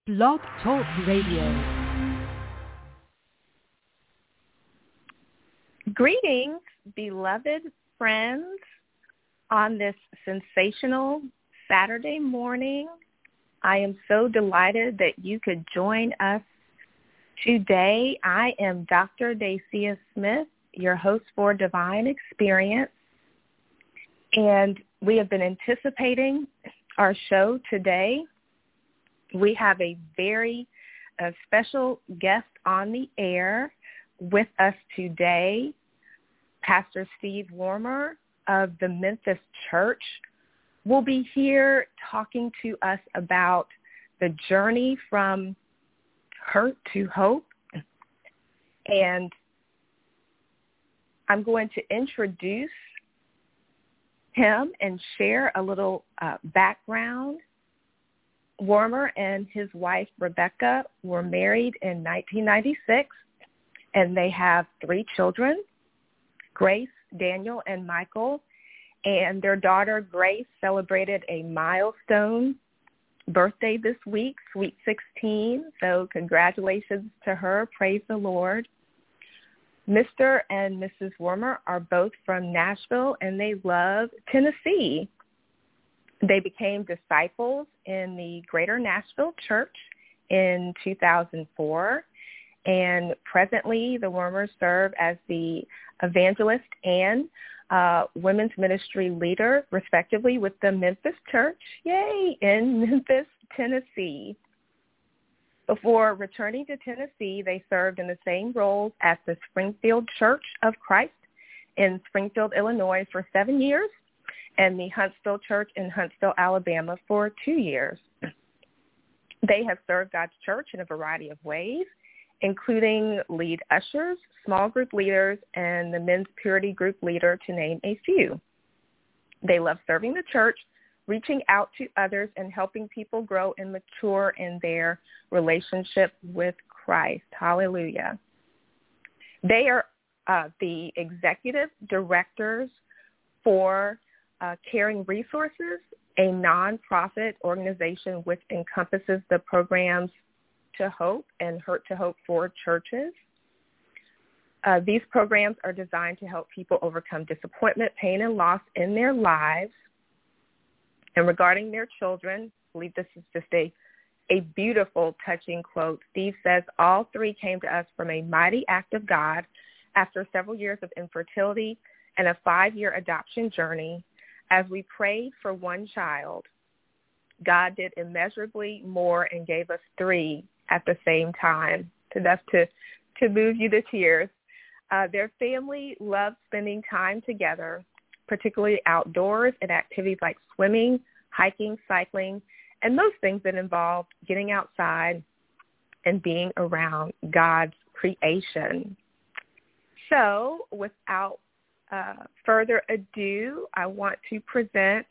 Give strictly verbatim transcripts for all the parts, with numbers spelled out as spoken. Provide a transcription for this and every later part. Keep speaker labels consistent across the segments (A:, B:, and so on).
A: Blog Talk Radio.
B: Greetings, beloved friends, on this sensational Saturday morning. I am so delighted that you could join us today. I am Doctor Dacia Smith, your host for Divine Experience, and we have been anticipating our show today. We have a very uh, special guest on the air with us today, Pastor Steve Warmer of the Memphis Church will be here talking to us about the journey from hurt to hope. And I'm going to introduce him and share a little uh, background. Warmer and his wife, Rebecca, were married in nineteen ninety-six, and they have three children, Grace, Daniel, and Michael. And their daughter, Grace, celebrated a milestone birthday this week, Sweet sixteen. So congratulations to her. Praise the Lord. Mister and Missus Warmer are both from Nashville, and they love Tennessee. They became disciples in the Greater Nashville Church in two thousand four, and presently the Warmers serve as the evangelist and uh, women's ministry leader, respectively, with the Memphis Church, yay, in Memphis, Tennessee. Before returning to Tennessee, they served in the same roles at the Springfield Church of Christ in Springfield, Illinois for seven years, and the Huntsville Church in Huntsville, Alabama for two years. They have served God's church in a variety of ways, including lead ushers, small group leaders, and the men's purity group leader, to name a few. They love serving the church, reaching out to others, and helping people grow and mature in their relationship with Christ. Hallelujah. They are uh, the executive directors for Uh, Caring Resources, a nonprofit organization which encompasses the programs To Hope and Hurt to Hope for churches. Uh, these programs are designed to help people overcome disappointment, pain, and loss in their lives. And regarding their children, I believe this is just a, a beautiful, touching quote. Steve says, all three came to us from a mighty act of God after several years of infertility and a five-year adoption journey. As we prayed for one child, God did immeasurably more and gave us three at the same time. Enough to, to move you to tears. Uh, their family loves spending time together, particularly outdoors in activities like swimming, hiking, cycling, and most things that involve getting outside and being around God's creation. So without Uh, further ado, I want to present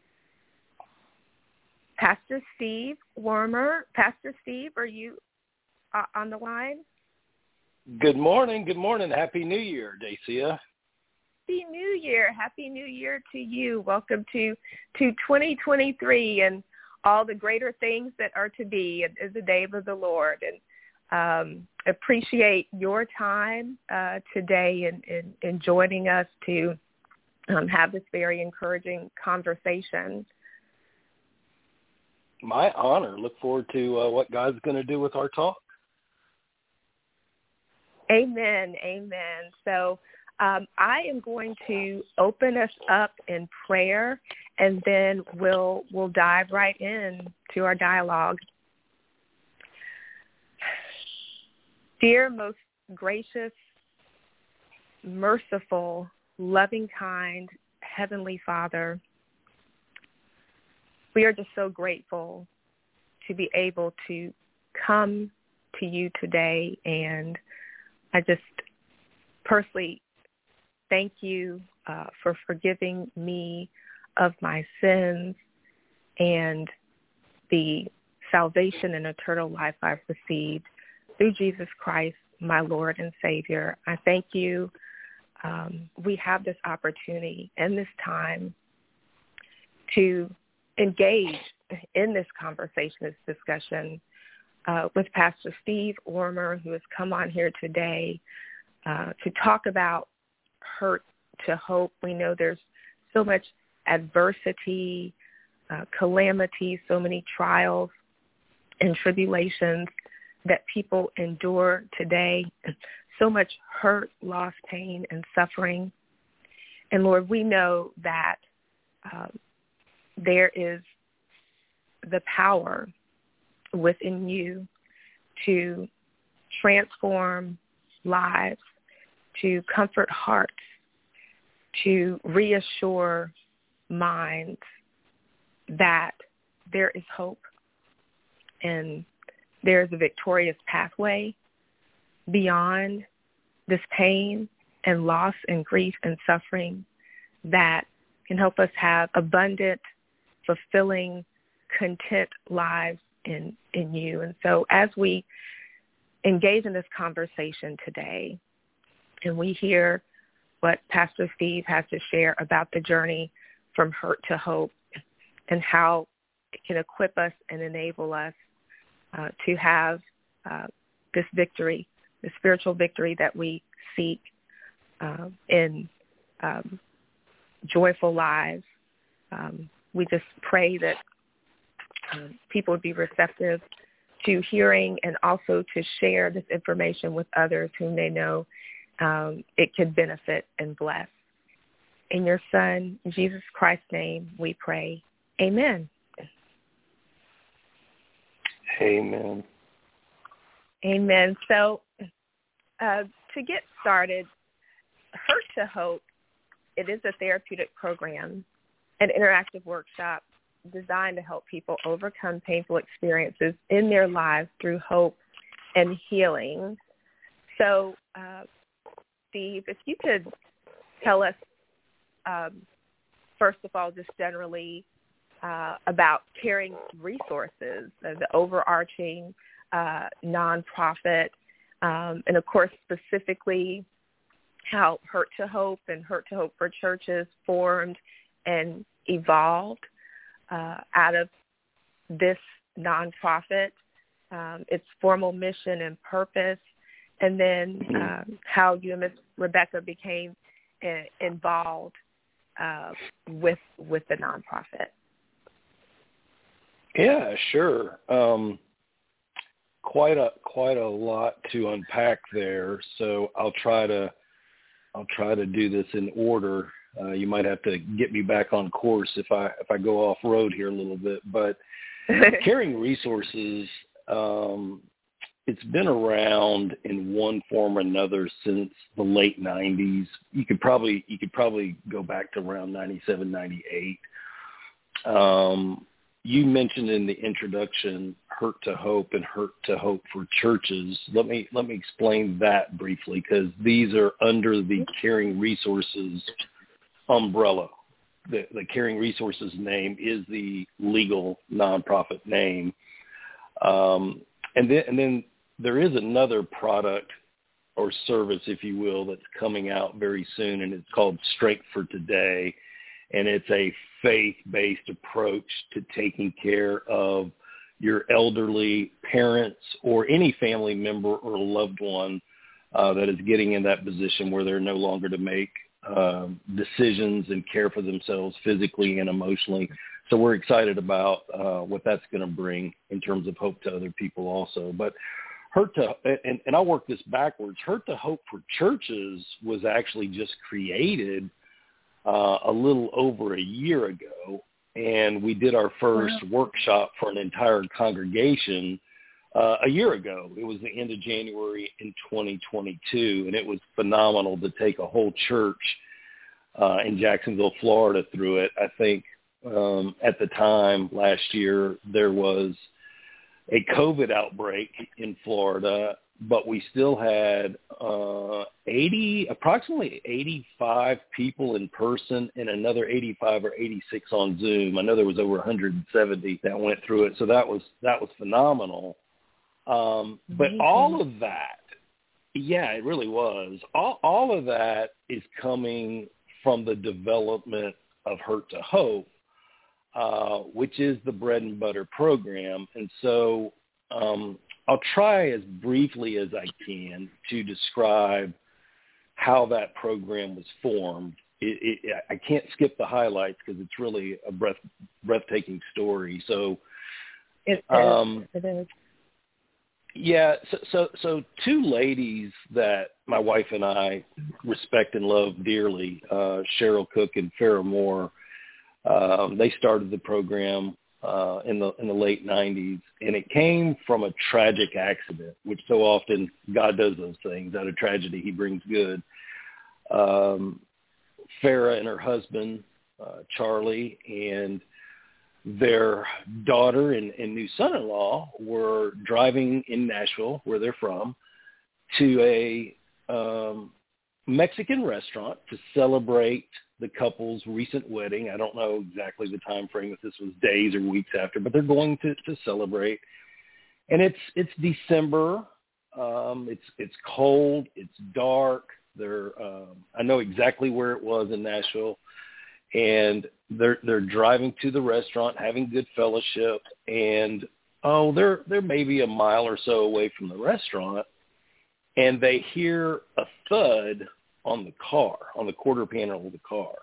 B: Pastor Steve Warmer. Pastor Steve, are you uh, on the line?
C: Good morning. Good morning. Happy New Year, Dacia.
B: Happy New Year. Happy New Year to you. Welcome to, to twenty twenty-three and all the greater things that are to be in, in the name of the Lord. And Um, appreciate your time uh, today in, in, in joining us to um, have this very encouraging conversation.
C: My honor. Look forward to uh, what God's going to do with our talk.
B: Amen. Amen. So um, I am going to open us up in prayer, and then we'll we'll dive right in to our dialogue. Dear, most gracious, merciful, loving, kind, Heavenly Father, we are just so grateful to be able to come to you today, and I just personally thank you uh, for forgiving me of my sins and the salvation and eternal life I've received through Jesus Christ, my Lord and Savior. I thank you. Um, we have this opportunity and this time to engage in this conversation, this discussion uh, with Pastor Steve Ormer, who has come on here today uh, to talk about Hurt to Hope. We know there's so much adversity, uh, calamity, so many trials and tribulations that people endure today, so much hurt, loss, pain, and suffering. And Lord, we know that um, there is the power within you to transform lives, to comfort hearts, to reassure minds that there is hope and there is a victorious pathway beyond this pain and loss and grief and suffering that can help us have abundant, fulfilling, content lives in, in you. And so as we engage in this conversation today and we hear what Pastor Steve has to share about the journey from hurt to hope and how it can equip us and enable us uh, to have uh, this victory, the spiritual victory that we seek uh, in um, joyful lives. Um, we just pray that uh, people would be receptive to hearing and also to share this information with others whom they know um, it could benefit and bless. In your Son, Jesus Christ's name, we pray. Amen.
C: Amen.
B: Amen. So uh, to get started, Hurt to Hope, it is a therapeutic program, an interactive workshop designed to help people overcome painful experiences in their lives through hope and healing. So, uh, Steve, if you could tell us, um, first of all, just generally uh, about Caring Resources, uh, the overarching uh, nonprofit, um, and, of course, specifically how Hurt to Hope and Hurt to Hope for Churches formed and evolved uh, out of this nonprofit, um, its formal mission and purpose, and then um, how you and Miz Rebecca became uh, involved uh, with with the nonprofit.
C: Yeah, sure. Um, quite a quite a lot to unpack there. So I'll try to I'll try to do this in order. Uh, you might have to get me back on course if I if I go off road here a little bit. But Caring Resources, um, it's been around in one form or another since the late nineties. You could probably you could probably go back to around ninety-seven, ninety-eight. Um, you mentioned in the introduction Hurt to Hope and Hurt to Hope for Churches. Let me let me explain that briefly, because these are under the Caring Resources umbrella. The, the Caring Resources name is the legal nonprofit name. Um, and then and then there is another product or service, if you will, that's coming out very soon, and it's called Strength for Today. And it's a faith-based approach to taking care of your elderly parents or any family member or loved one uh, that is getting in that position where they're no longer to make uh, decisions and care for themselves physically and emotionally. So we're excited about uh, what that's going to bring in terms of hope to other people also. But Hurt to, and, and I'll work this backwards, Hurt to Hope for Churches was actually just created Uh, a little over a year ago, and we did our first wow. workshop for an entire congregation uh, a year ago. It was the end of January in twenty twenty-two, and it was phenomenal to take a whole church uh, in Jacksonville, Florida through it. I think um, at the time last year there was a COVID outbreak in Florida, but we still had uh, eighty, approximately eighty-five people in person and another eighty-five or eighty-six on Zoom. I know there was over one hundred seventy that went through it, so that was that was phenomenal. Um, but all of that, yeah, it really was. All, all of that is coming from the development of Hurt to Hope, uh, which is the bread and butter program. And so um, I'll try as briefly as I can to describe how that program was formed. It, it, I can't skip the highlights because it's really a breath, breathtaking story. So,
B: it is.
C: Um,
B: It is.
C: yeah, so, so so two ladies that my wife and I respect and love dearly, uh, Cheryl Cook and Farrah Moore. Um, they started the program uh, in the in the late nineties, and it came from a tragic accident, which so often God does those things. Out of tragedy, He brings good. Um, Farrah and her husband, uh, Charlie, and their daughter and, and new son-in-law were driving in Nashville, where they're from, to a um, Mexican restaurant to celebrate the couple's recent wedding. I don't know exactly the time frame, if this was days or weeks after, but they're going to, to celebrate. And it's it's December. Um, it's it's cold. It's dark. They're um, I know exactly where it was in Nashville. And they're they're driving to the restaurant, having good fellowship, and oh, they're they're maybe a mile or so away from the restaurant, and they hear a thud on the car, on the quarter panel of the car,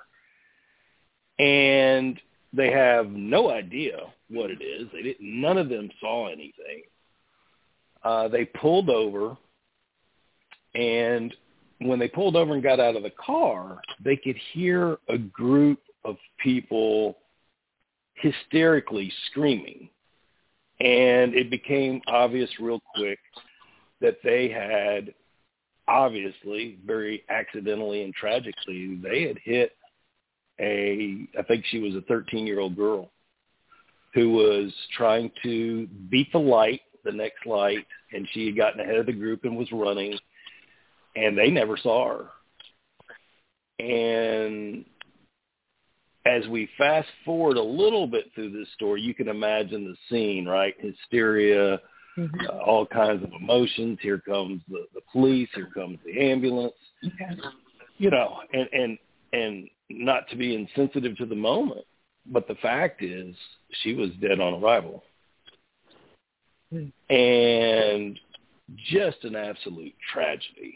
C: and they have no idea what it is. They didn't. None of them saw anything. Uh, they pulled over, and when they pulled over and got out of the car, they could hear a group of people hysterically screaming. And it became obvious real quick that they had, obviously, very accidentally and tragically, they had hit a, I think she was a thirteen-year-old girl who was trying to beat the light, the next light, and she had gotten ahead of the group and was running. And they never saw her. And as we fast forward a little bit through this story, you can imagine the scene, right? Hysteria, mm-hmm. uh, all kinds of emotions. Here comes the, the police. Here comes the ambulance.
B: Okay.
C: You know, and, and, and not to be insensitive to the moment, but the fact is she was dead on arrival. Mm-hmm. And just an absolute tragedy.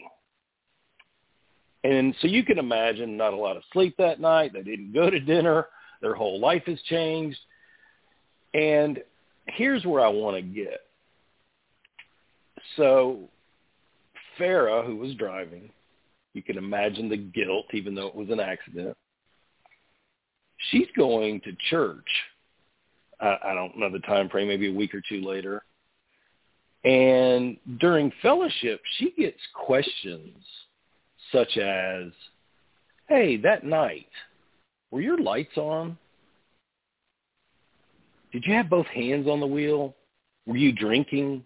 C: And so you can imagine not a lot of sleep that night. They didn't go to dinner. Their whole life has changed. And here's where I want to get. So Farrah, who was driving, you can imagine the guilt, even though it was an accident. She's going to church. I, I don't know the time frame, maybe a week or two later. And during fellowship, she gets questions such as, hey, that night, were your lights on? Did you have both hands on the wheel? Were you drinking?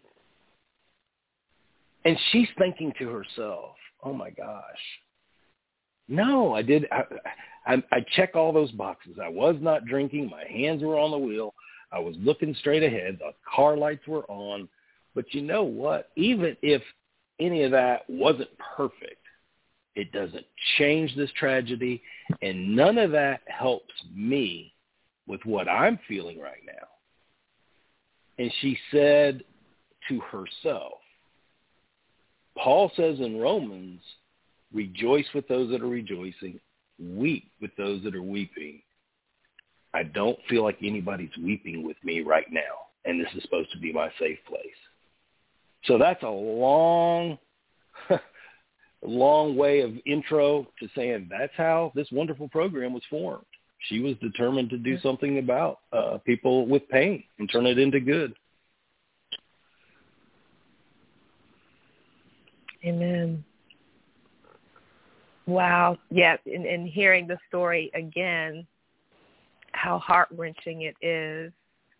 C: And she's thinking to herself, oh, my gosh, no, I did. I, I, I check all those boxes. I was not drinking. My hands were on the wheel. I was looking straight ahead. The car lights were on. But you know what? Even if any of that wasn't perfect, it doesn't change this tragedy, and none of that helps me with what I'm feeling right now. And she said to herself, Paul says in Romans, rejoice with those that are rejoicing, weep with those that are weeping. I don't feel like anybody's weeping with me right now, and this is supposed to be my safe place. So that's a long long way of intro to saying that's how this wonderful program was formed. She was determined to do something about uh, people with pain and turn it into good.
B: Amen. Wow. Yeah, and, and hearing the story again, how heart-wrenching it is,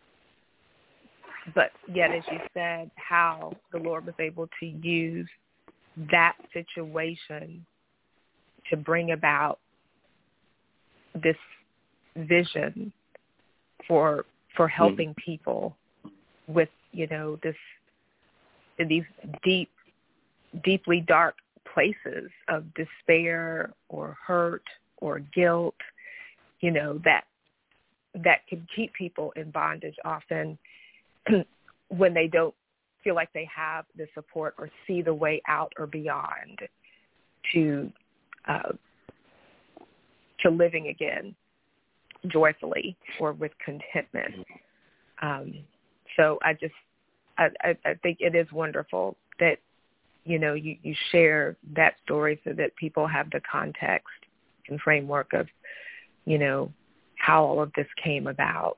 B: but yet, as you said, how the Lord was able to use that situation to bring about this vision for for helping mm-hmm. people with, you know, this these deep, deeply dark places of despair or hurt or guilt, you know, that that can keep people in bondage often when they don't feel like they have the support or see the way out or beyond to uh, to living again joyfully or with contentment. Um, so I just I, I, I think it is wonderful that, you know, you, you share that story so that people have the context and framework of, you know, how all of this came about.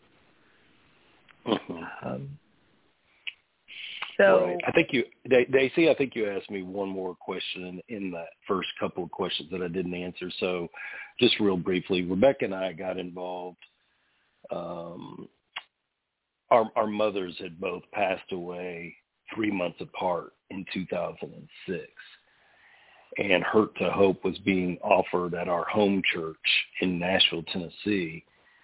C: Mm-hmm.
B: Um, so
C: right. I think you, Daisy, I think you asked me one more question in that first couple of questions that I didn't answer. So just real briefly, Rebecca and I got involved. Um, our, our mothers had both passed away three months apart in two thousand six. And Hurt to Hope was being offered at our home church in Nashville, Tennessee,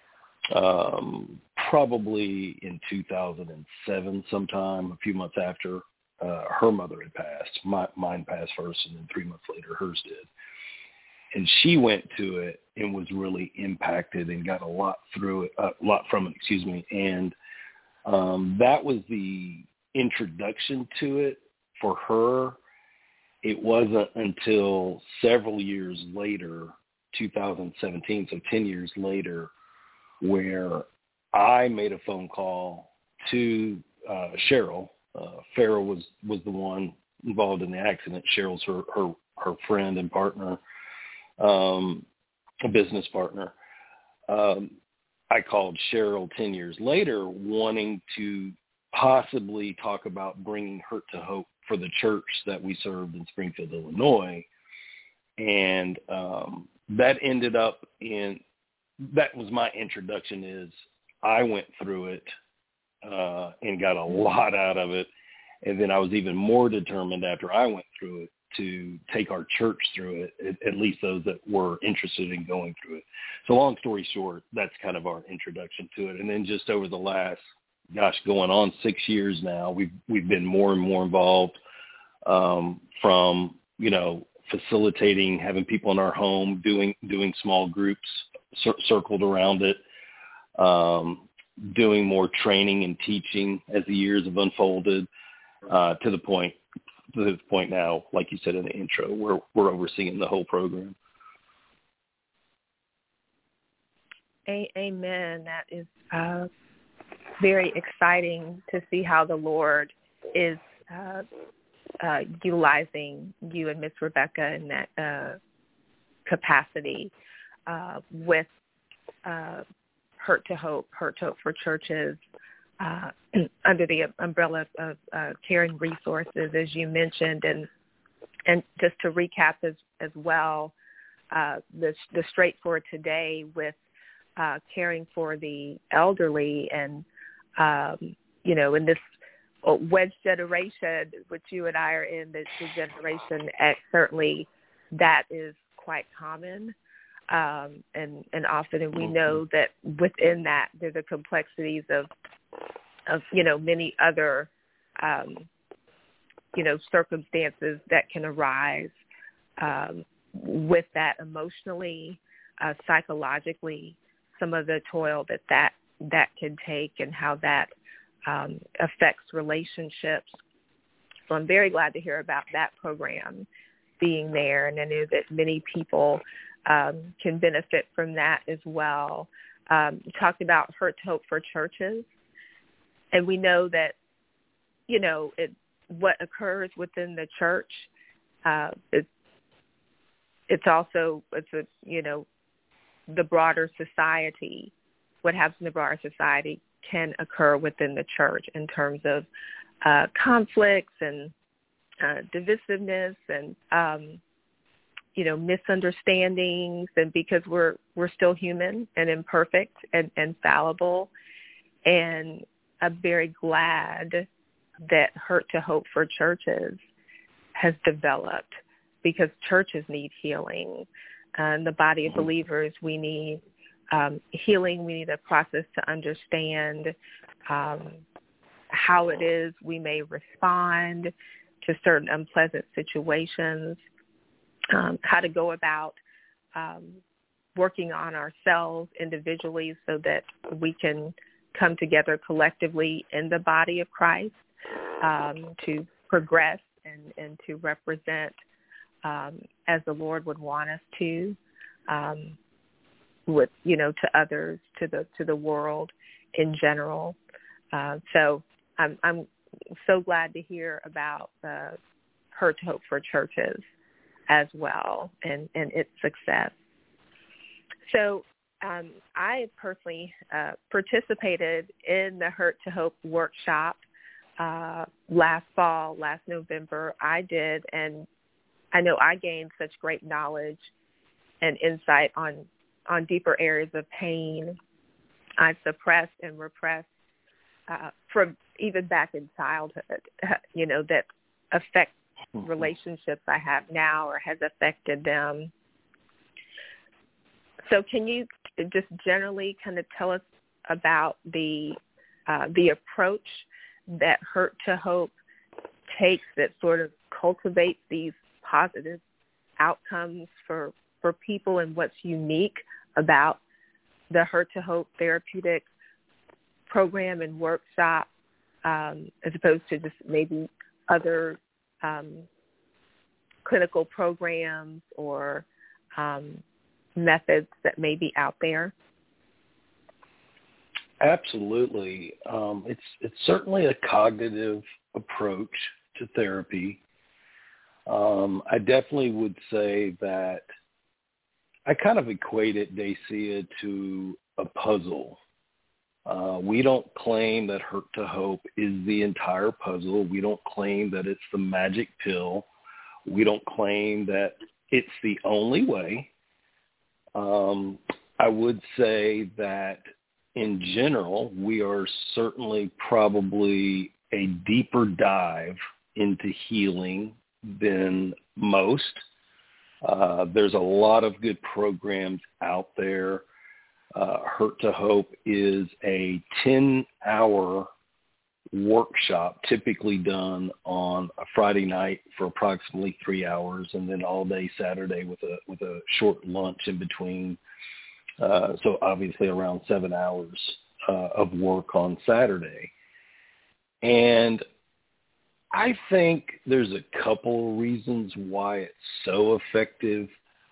C: um, probably in two thousand seven sometime, a few months after uh, her mother had passed. My, mine passed first, and then three months later hers did. And she went to it and was really impacted and got a lot through it, a lot from it, excuse me. And um, that was the introduction to it for her. It wasn't until several years later, two thousand seventeen, so ten years later, where I made a phone call to uh, Cheryl. Uh, Farrell was, was the one involved in the accident. Cheryl's her, her, her friend and partner, um, a business partner. Um, I called Cheryl ten years later wanting to possibly talk about bringing Hurt to Hope for the church that we served in Springfield, Illinois. And um, that ended up in, that was my introduction is I went through it uh, and got a lot out of it. And then I was even more determined after I went through it to take our church through it, at, at least those that were interested in going through it. So long story short, that's kind of our introduction to it. And then just over the last, gosh, going on six years now, we've, we've been more and more involved um, from, you know, facilitating, having people in our home, doing, doing small groups cir- circled around it, um, doing more training and teaching as the years have unfolded, uh, to the point, to the point now, like you said in the intro, we're, we're overseeing the whole program.
B: A- amen. That is, uh, very exciting to see how the Lord is uh, uh, utilizing you and Miss Rebecca in that uh, capacity uh, with uh, Hurt to Hope, Hurt to Hope for Churches, uh, under the umbrella of uh, Caring Resources, as you mentioned. And and just to recap as, as well, uh, the, the Straight for Today with uh, caring for the elderly and Um, you know, in this wedge generation, which you and I are in, the, the Generation X, certainly that is quite common. Um, and, and often, and we know that within that, there are the complexities of, of, you know, many other, um, you know, circumstances that can arise um, with that emotionally, uh, psychologically, some of the toil that that that can take and how that um, affects relationships. So I'm very glad to hear about that program being there, and I know that many people um, can benefit from that as well. Um, you talked about Hurt to Hope for Churches, and we know that, you know, it, what occurs within the church, uh, it, it's also, it's a, you know, the broader society. What happens in the broader society can occur within the church in terms of uh, conflicts and uh, divisiveness and, um, you know, misunderstandings. And because we're we're still human and imperfect and, and fallible. And I'm very glad that Hurt to Hope for Churches has developed, because churches need healing. And the body of believers, we need Um, healing. We need a process to understand um, how it is we may respond to certain unpleasant situations, um, how to go about um, working on ourselves individually so that we can come together collectively in the body of Christ. um, to progress and, and to represent um, as the Lord would want us to, um, with, you know, to others, to the to the world in general. Uh, so I'm I'm so glad to hear about the Hurt to Hope for Churches as well, and, and its success. So um, I personally uh, participated in the Hurt to Hope workshop uh, last fall, last November. I did, and I know I gained such great knowledge and insight on, on deeper areas of pain I've suppressed and repressed uh, from even back in childhood, you know, that affect relationships I have now or has affected them. So can you just generally kind of tell us about the uh, the approach that Hurt to Hope takes that sort of cultivates these positive outcomes for, for people, and what's unique about the Hurt to Hope therapeutic program and workshop um, as opposed to just maybe other um, clinical programs or um, methods that may be out there?
C: Absolutely. Um, it's it's certainly a cognitive approach to therapy. Um, I definitely would say that I kind of equate it, Dacia, to a puzzle. Uh, we don't claim that Hurt to Hope is the entire puzzle. We don't claim that it's the magic pill. We don't claim that it's the only way. Um, I would say that in general, we are certainly probably a deeper dive into healing than most. Uh, there's a lot of good programs out there. Uh, Hurt to Hope is a ten-hour workshop typically done on a Friday night for approximately three hours, and then all day Saturday with a with a short lunch in between. Uh, so obviously around seven hours uh, of work on Saturday. And I think there's a couple of reasons why it's so effective.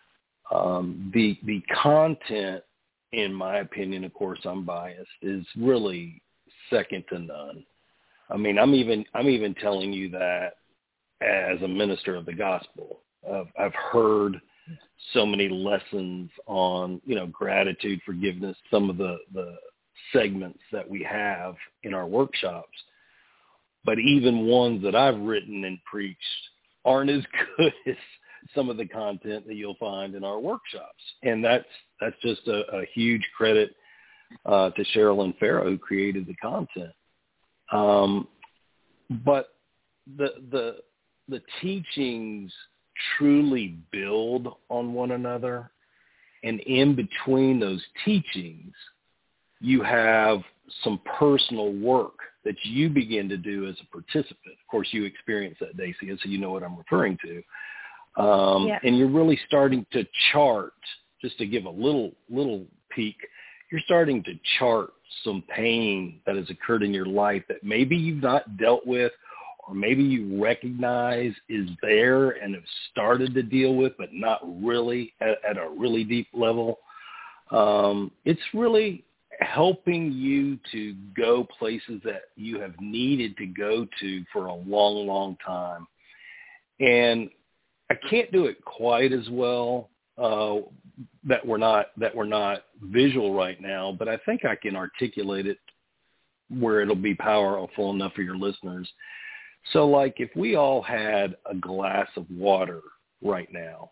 C: Um, the the content, in my opinion, of course I'm biased, is really second to none. I mean, I'm even I'm even telling you that as a minister of the gospel. Uh, I've heard so many lessons on, you know, gratitude, forgiveness, some of the, the segments that we have in our workshops. But even ones that I've written and preached aren't as good as some of the content that you'll find in our workshops. And that's that's just a, a huge credit uh, to Sherilyn Farrow, who created the content. Um, but the the the teachings truly build on one another, and in between those teachings, you have some personal work that you begin to do as a participant. Of course, you experience that, Dacia, so you know what I'm referring to. Um,
B: yeah.
C: And you're really starting to chart, just to give a little little peek, you're starting to chart some pain that has occurred in your life that maybe you've not dealt with, or maybe you recognize is there and have started to deal with, but not really at, at a really deep level. Um, it's really helping you to go places that you have needed to go to for a long, long time. And I can't do it quite as well uh, that we're not that we're not visual right now, but I think I can articulate it where it'll be powerful enough for your listeners. So, like, if we all had a glass of water right now,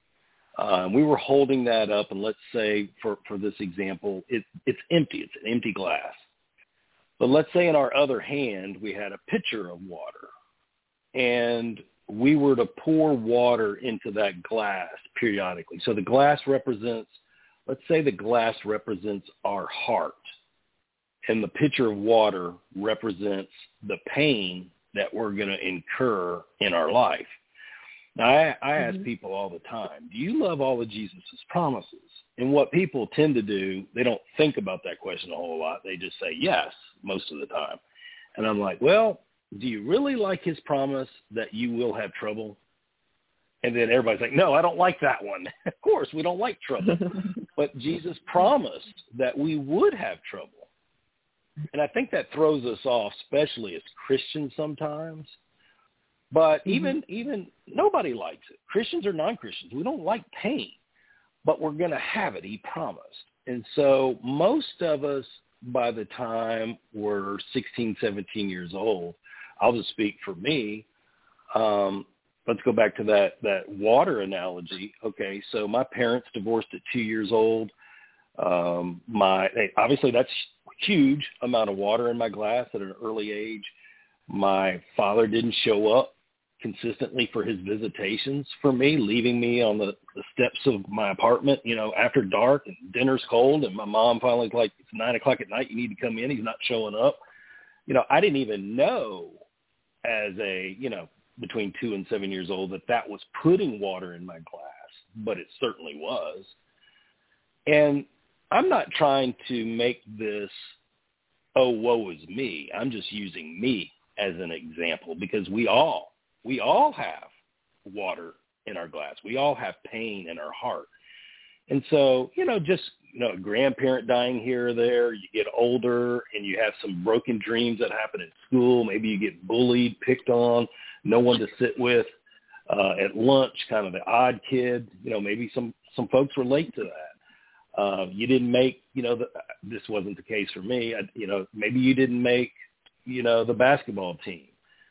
C: uh, we were holding that up, and let's say, for, for this example, it, it's empty. It's an empty glass. But let's say in our other hand, we had a pitcher of water, and we were to pour water into that glass periodically. So the glass represents, let's say the glass represents our heart, and the pitcher of water represents the pain that we're going to incur in our life. Now, I, I ask mm-hmm. people all the time, do you love all of Jesus' promises? And what people tend to do, they don't think about that question a whole lot. They just say yes most of the time. And I'm like, well, do you really like his promise that you will have trouble? And then everybody's like, no, I don't like that one. Of course, we don't like trouble. But Jesus promised that we would have trouble. And I think that throws us off, especially as Christians sometimes. But mm-hmm. even even nobody likes it. Christians or non-Christians, we don't like pain. But we're going to have it, he promised. And so most of us, by the time we're sixteen, seventeen years old, I'll just speak for me, um, let's go back to that, that water analogy. Okay, so my parents divorced at two years old. Um, my obviously that's huge amount of water in my glass at an early age. My father didn't show up consistently for his visitations for me, leaving me on the, the steps of my apartment, you know, after dark and dinner's cold. And my mom finally's like, it's nine o'clock at night. You need to come in. He's not showing up. You know, I didn't even know as a, you know, between two and seven years old that that was putting water in my glass, but it certainly was. And I'm not trying to make this, oh, woe is me. I'm just using me as an example because we all, we all have water in our glass. We all have pain in our heart. And so, you know, just, you know, a grandparent dying here or there, you get older and you have some broken dreams that happen in school. Maybe you get bullied, picked on, no one to sit with uh, at lunch, kind of the odd kid. You know, maybe some, some folks relate to that. Uh, you didn't make, you know, the, this wasn't the case for me. I, you know, maybe you didn't make, you know, the basketball team.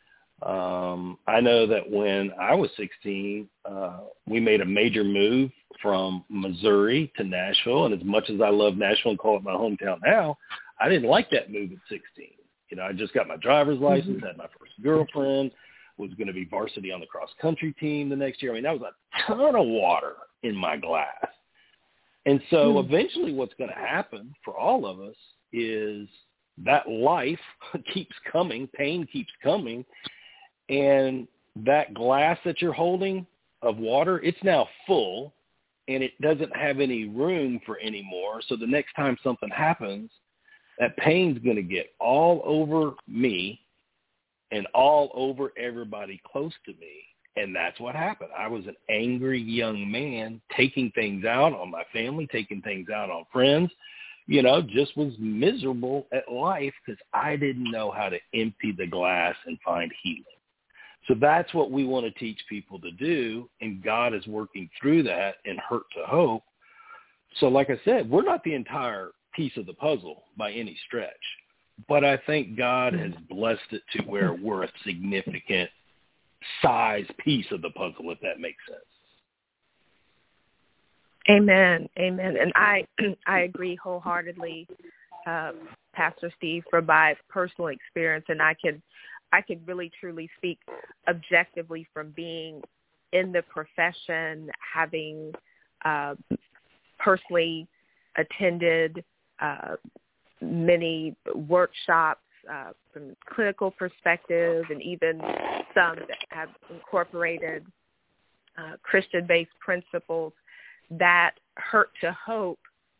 C: Um, I know that when I was sixteen, uh, we made a major move from Missouri to Nashville. And as much as I love Nashville and call it my hometown now, I didn't like that move at sixteen. You know, I just got my driver's license, mm-hmm. had my first girlfriend, was going to be varsity on the cross country team the next year. I mean, that was a ton of water in my glass. And so mm-hmm. eventually what's going to happen for all of us is that life keeps coming, pain keeps coming, and that glass that you're holding of water, it's now full, and it doesn't have any room for any more. So the next time something happens, that pain's going to get all over me and all over everybody close to me. And that's what happened. I was an angry young man taking things out on my family, taking things out on friends, you know, just was miserable at life because I didn't know how to empty the glass and find healing. So that's what we want to teach people to do, and God is working through that in Hurt to Hope. So like I said, we're not the entire piece of the puzzle by any stretch, but I think God has blessed it to where we're a significant size piece of the puzzle, if that makes sense.
B: Amen. Amen. And I I agree wholeheartedly, uh, Pastor Steve, from my personal experience, and I could I could really truly speak objectively from being in the profession, having uh, personally attended uh, many workshops uh, from a clinical perspective, and even some that have incorporated uh, Christian-based principles. That Hurt to Hope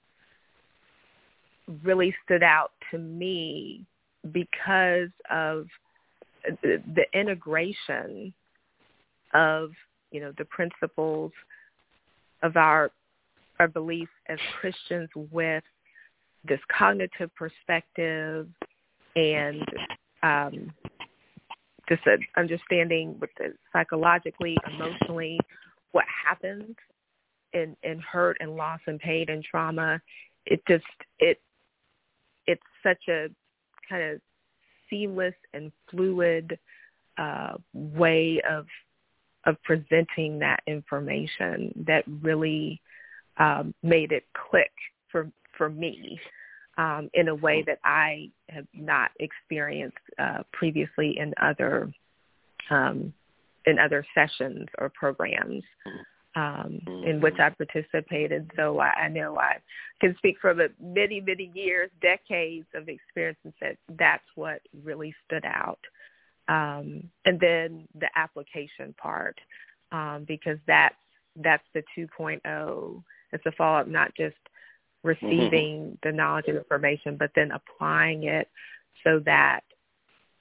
B: really stood out to me because of the, the integration of, you know, the principles of our our beliefs as Christians with this cognitive perspective and um, just an understanding with the psychologically, emotionally, what happens in, in hurt and loss and pain and trauma. It just, it it's such a kind of seamless and fluid uh, way of of presenting that information that really um, made it click for for me um, in a way that I have not experienced uh, previously in other um, in other sessions or programs um, in which I participated. So I, I know I can speak from many, many years, decades of experiences that that's what really stood out. Um, and then the application part, um, because that's, that's the two point oh. It's a follow-up, not just receiving mm-hmm. the knowledge and information, but then applying it so that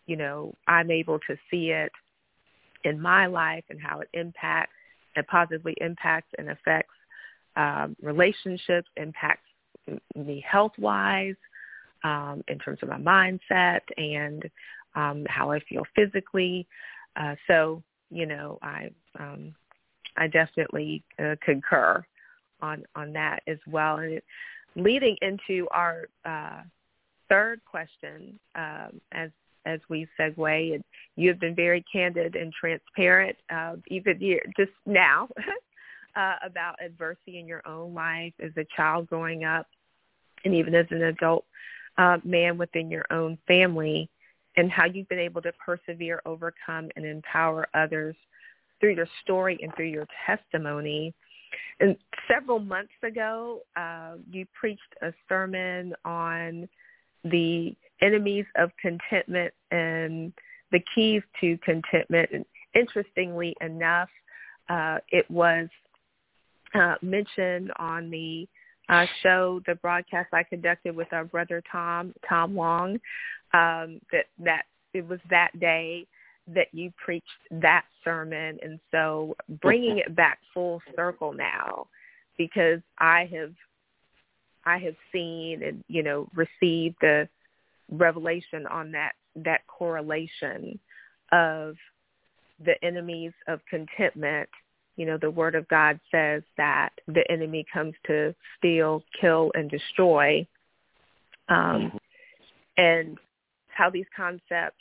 B: you know, I'm able to see it in my life and how it impacts and positively impacts and affects um, relationships, impacts me health-wise, um, in terms of my mindset and um, how I feel physically. Uh, so, you know, I um, I definitely uh, concur on, on that as well. And it, leading into our uh, third question, um, as as we segue, and you have been very candid and transparent, uh, even here, just now, uh, about adversity in your own life as a child growing up, and even as an adult uh, man within your own family, and how you've been able to persevere, overcome, and empower others through your story and through your testimony. And several months ago, uh, you preached a sermon on the enemies of contentment and the keys to contentment. And interestingly enough, uh, it was uh, mentioned on the uh, show, the broadcast I conducted with our brother Tom, Tom Long, um, that, that it was that day that you preached that sermon. And so bringing it back full circle now, because I have I have seen and, you know, received the revelation on that, that correlation of the enemies of contentment. You know, the Word of God says that the enemy comes to steal, kill, and destroy, um, and how these concepts,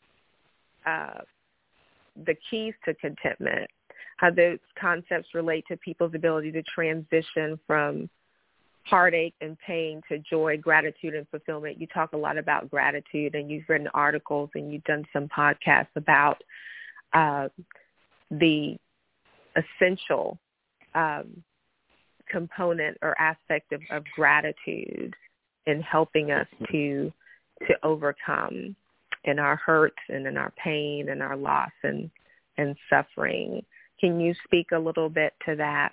B: uh, the keys to contentment, how those concepts relate to people's ability to transition from heartache and pain to joy, gratitude, and fulfillment. You talk a lot about gratitude, and you've written articles and you've done some podcasts about uh, the essential um, component or aspect of, of gratitude in helping us to to overcome in our hurts and in our pain and our loss and, and suffering. Can you speak a little bit to that?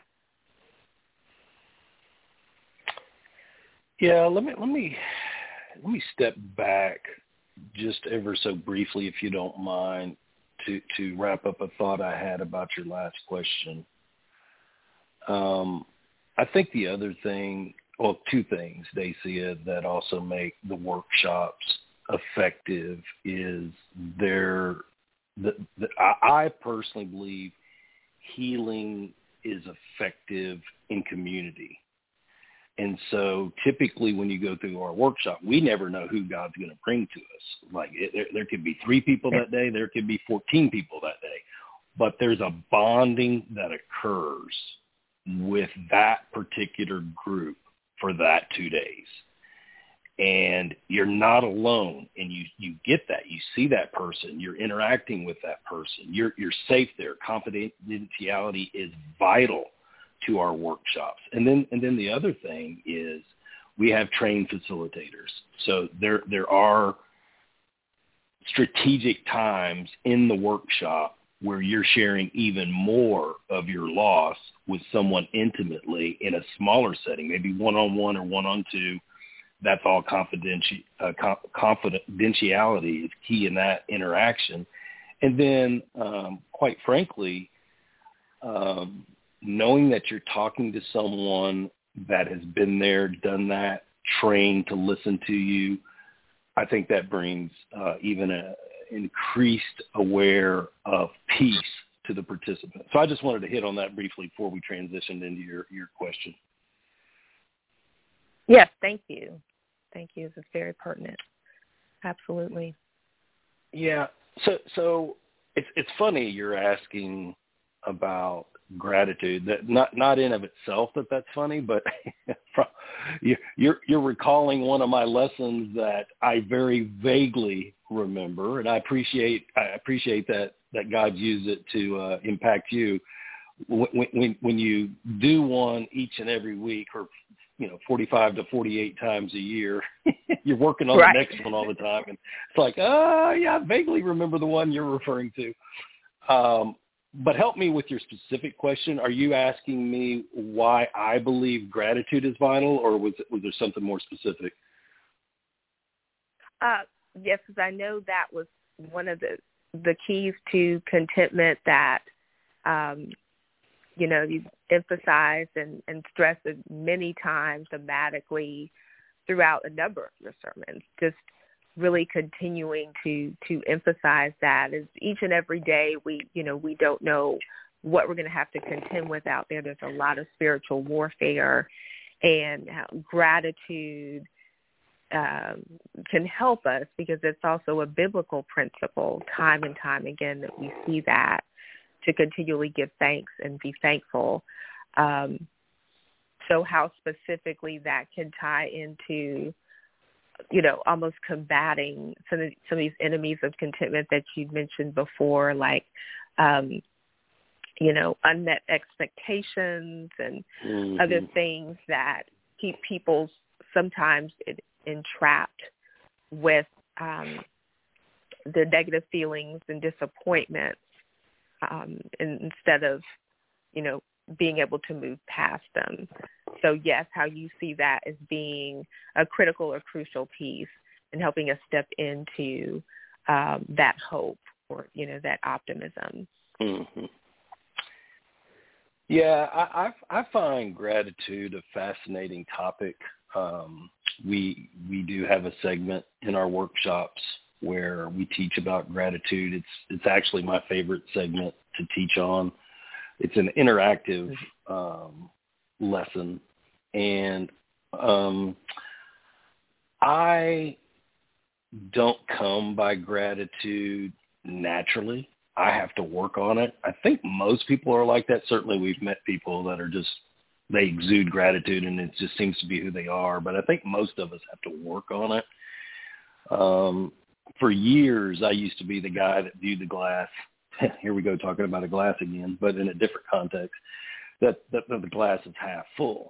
C: Yeah, let me let me let me step back just ever so briefly, if you don't mind, to, to wrap up a thought I had about your last question. Um, I think the other thing, well, two things, Dacia, that also make the workshops effective is their. The, the, I personally believe healing is effective in community. And so typically when you go through our workshop, we never know who God's going to bring to us. Like it, there, there could be three people that day. There could be fourteen people that day. But there's a bonding that occurs with that particular group for that two days. And you're not alone, and you, you get that. You see that person. You're interacting with that person. You're, you're safe there. Confidentiality is vital to our workshops. And then and then the other thing is we have trained facilitators. So there there are strategic times in the workshop where you're sharing even more of your loss with someone intimately in a smaller setting, maybe one-on-one or one-on-two. That's all confidenti- uh, confidentiality is key in that interaction. And then, um, quite frankly, um, knowing that you're talking to someone that has been there, done that, trained to listen to you, I think that brings uh, even an increased aware of peace to the participant. So I just wanted to hit on that briefly before we transitioned into your, your question.
B: Yes, thank you. Thank you. This is very pertinent. Absolutely.
C: Yeah. So so it's it's funny you're asking about gratitude. That not not in of itself that that's funny, but you're you're recalling one of my lessons that I very vaguely remember, and I appreciate I appreciate that that God used it to uh, impact you. When, when when you do one each and every week, or you know, forty-five to forty-eight times a year, you're working on right. the next one all the time, and it's like, oh yeah, I vaguely remember the one you're referring to. Um, But help me with your specific question. Are you asking me why I believe gratitude is vital, or was, was there something more specific?
B: Uh, yes, because I know that was one of the the keys to contentment that um, you know you emphasize and, and stress it many times thematically throughout a number of your sermons. Just really continuing to to emphasize that is each and every day we you know we don't know what we're going to have to contend with out there. There's a lot of spiritual warfare, and how gratitude um, can help us because it's also a biblical principle time and time again that we see that to continually give thanks and be thankful. Um, so how specifically that can tie into, you know, almost combating some of, some of these enemies of contentment that you mentioned before, like, um, you know, unmet expectations and mm-hmm. other things that keep people sometimes entrapped with um, the negative feelings and disappointments um, instead of, you know, being able to move past them. So, yes, how you see that as being a critical or crucial piece in helping us step into um, that hope or, you know, that optimism.
C: Mm-hmm. Yeah, I, I, I find gratitude a fascinating topic. Um, we we do have a segment in our workshops where we teach about gratitude. It's it's actually my favorite segment to teach on. It's an interactive um, lesson, and um, I don't come by gratitude naturally. I have to work on it. I think most people are like that. Certainly we've met people that are just, they exude gratitude and it just seems to be who they are. But I think most of us have to work on it. Um, for years, I used to be the guy that viewed the glass. Here we go talking about a glass again, but in a different context, that, that, that the glass is half full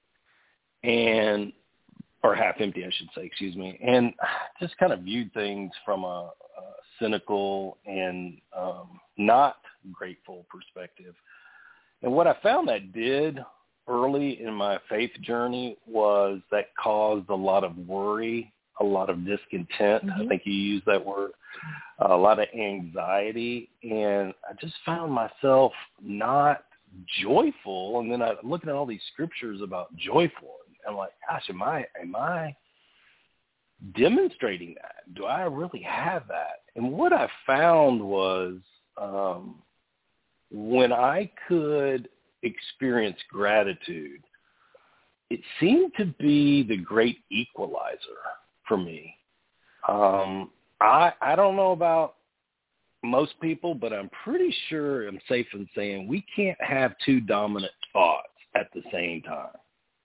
C: and, or half empty, I should say, excuse me. And just kind of viewed things from a, a cynical and um, not grateful perspective. And what I found that did early in my faith journey was that caused a lot of worry, a lot of discontent. Mm-hmm. I think you used that word, a lot of anxiety. And I just found myself not joyful. And then I'm looking at all these scriptures about joyful. And I'm like, gosh, am I, am I demonstrating that? Do I really have that? And what I found was um, when I could experience gratitude, it seemed to be the great equalizer for me. Um, I I don't know about most people, but I'm pretty sure I'm safe in saying we can't have two dominant thoughts at the same time.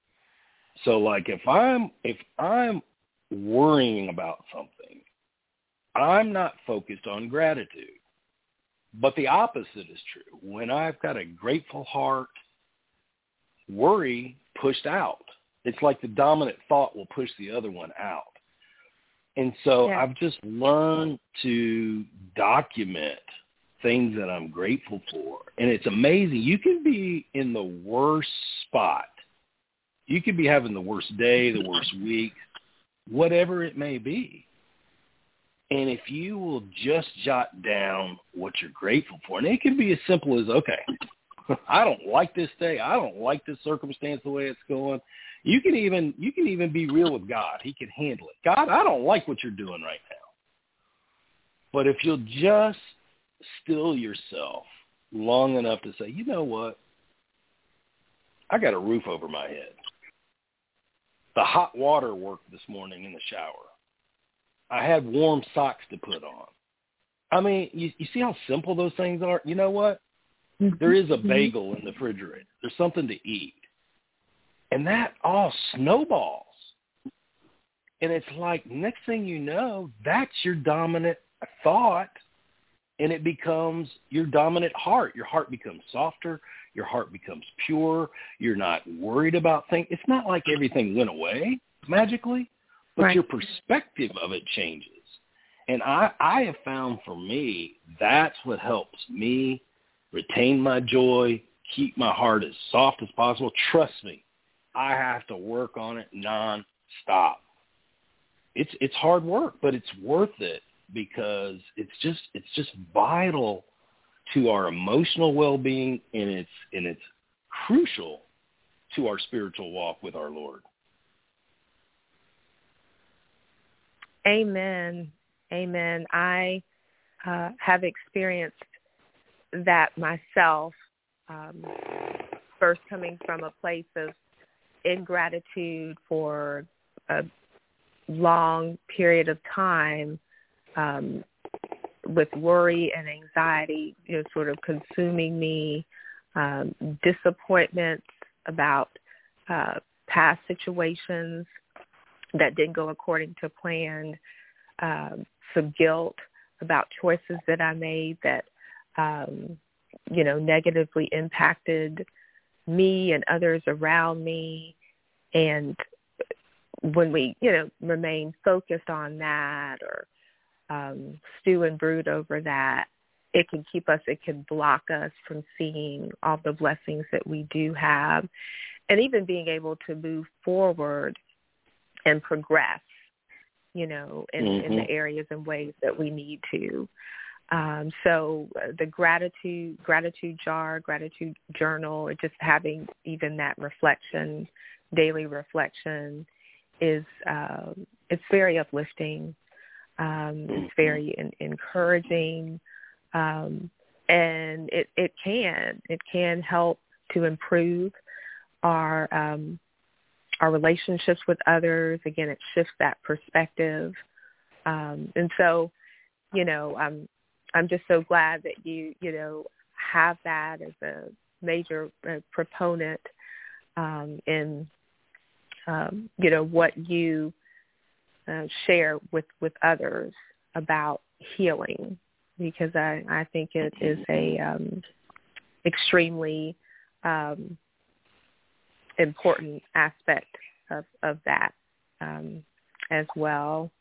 C: So like if I'm if I'm worrying about something, I'm not focused on gratitude. But the opposite is true. When I've got a grateful heart, worry pushed out. It's like the dominant thought will push the other one out. And so yeah. I've just learned to document things that I'm grateful for. And it's amazing. You can be in the worst spot. You could be having the worst day, the worst week, whatever it may be. And if you will just jot down what you're grateful for, and it can be as simple as, okay, I don't like this day. I don't like this circumstance the way it's going. You can even you can even be real with God. He can handle it. God, I don't like what you're doing right now. But if you'll just still yourself long enough to say, you know what? I got a roof over my head. The hot water worked this morning in the shower. I had warm socks to put on. I mean, you, you see how simple those things are? You know what? Mm-hmm. There is a bagel in the refrigerator. There's something to eat. And that all snowballs. And it's like next thing you know, that's your dominant thought, and it becomes your dominant heart. Your heart becomes softer. Your heart becomes pure. You're not worried about things. It's not like everything went away magically. But right. Your perspective of it changes. And I, I have found for me, that's what helps me retain my joy, keep my heart as soft as possible. Trust me, I have to work on it nonstop. It's it's hard work, but it's worth it because it's just it's just vital to our emotional well-being, and it's and it's crucial to our spiritual walk with our Lord.
B: Amen. Amen. I uh, have experienced that myself, um, first coming from a place of ingratitude for a long period of time, um, with worry and anxiety, you know, sort of consuming me, um, disappointments about uh, past situations that didn't go according to plan, um, some guilt about choices that I made that, um, you know, negatively impacted me and others around me. And when we, you know, remain focused on that or um, stew and brood over that, it can keep us, it can block us from seeing all the blessings that we do have, and even being able to move forward and progress, you know, in, mm-hmm. in the areas and ways that we need to. Um, so uh, the gratitude, gratitude jar, gratitude journal, just having even that reflection, daily reflection is, uh, it's very uplifting. Um, it's very in, encouraging. Um, and it, it can, it can help to improve our, um, our relationships with others. Again, it shifts that perspective. Um, and so, you know, I'm, I'm just so glad that you, you know, have that as a major uh, proponent um, in, um, you know, what you uh, share with, with others about healing, because I, I think it is a um, extremely um, important aspect of, of that um, as well.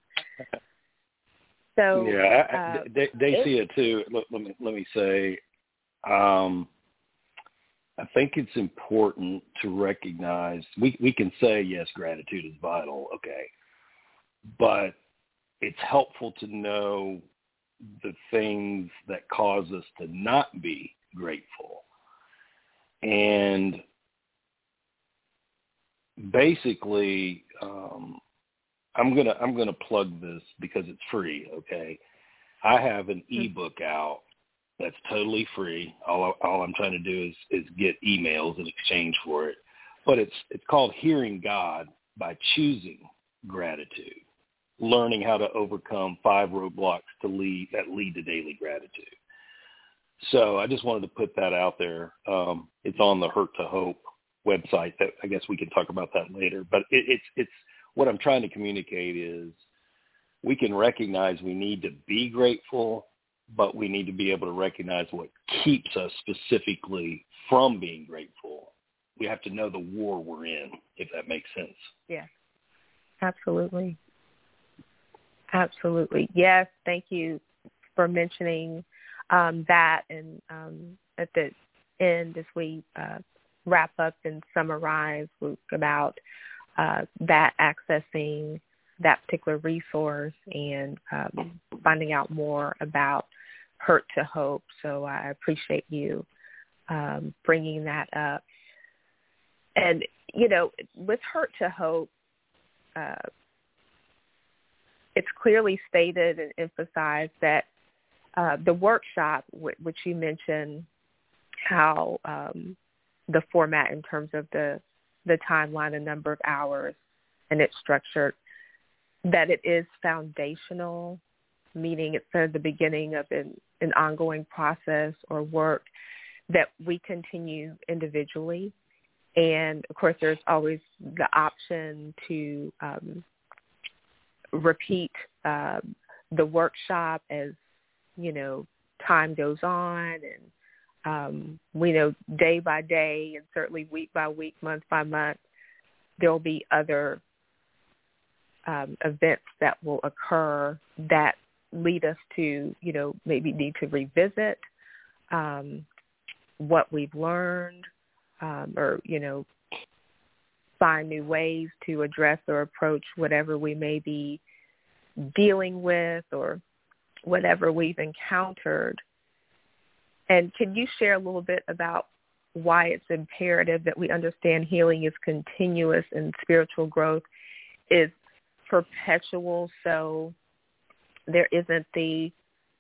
B: So,
C: yeah, I,
B: uh,
C: they, they see it too. Let, let me let me say, um, I think it's important to recognize. We we can say yes, gratitude is vital, okay, but it's helpful to know the things that cause us to not be grateful, and basically. Um, I'm gonna I'm gonna plug this because it's free. Okay, I have an ebook out that's totally free. All all I'm trying to do is is get emails in exchange for it. But it's it's called Hearing God by Choosing Gratitude: Learning How to Overcome Five Roadblocks to Lead that Lead to Daily Gratitude. So I just wanted to put that out there. Um, it's on the Hurt to Hope website. That I guess we can talk about that later. But it, it's it's what I'm trying to communicate is we can recognize we need to be grateful, but we need to be able to recognize what keeps us specifically from being grateful. We have to know the war we're in, if that makes sense.
B: Yeah, absolutely. Absolutely. Yes, thank you for mentioning um, that. And um, at the end, as we uh, wrap up and summarize about Uh, that accessing that particular resource and um, finding out more about Hurt to Hope. So I appreciate you um, bringing that up. And, you know, with Hurt to Hope, uh, it's clearly stated and emphasized that uh, the workshop, w- which you mentioned, how um, the format in terms of the the timeline, the number of hours, and it's structured, that it is foundational, meaning it's at the beginning of an, an ongoing process or work that we continue individually. And, of course, there's always the option to um, repeat um, the workshop as, you know, time goes on, and Um, we know day by day and certainly week by week, month by month, there will be other um, events that will occur that lead us to, you know, maybe need to revisit um, what we've learned um, or, you know, find new ways to address or approach whatever we may be dealing with or whatever we've encountered. And can you share a little bit about why it's imperative that we understand healing is continuous and spiritual growth is perpetual, so there isn't the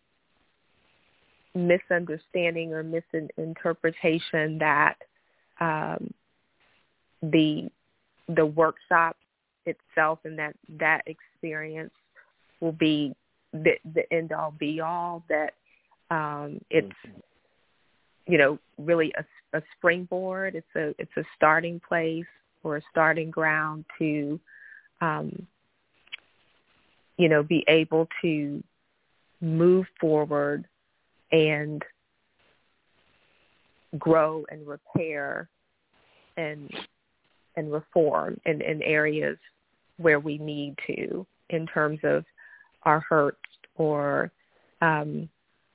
B: misunderstanding or misinterpretation that um, the the workshop itself and that that experience will be the, the end all be all, that um, it's you know really a, a springboard, it's a it's a starting place or a starting ground to um, you know be able to move forward and grow and repair and and reform in, in areas where we need to in terms of our hurts or um,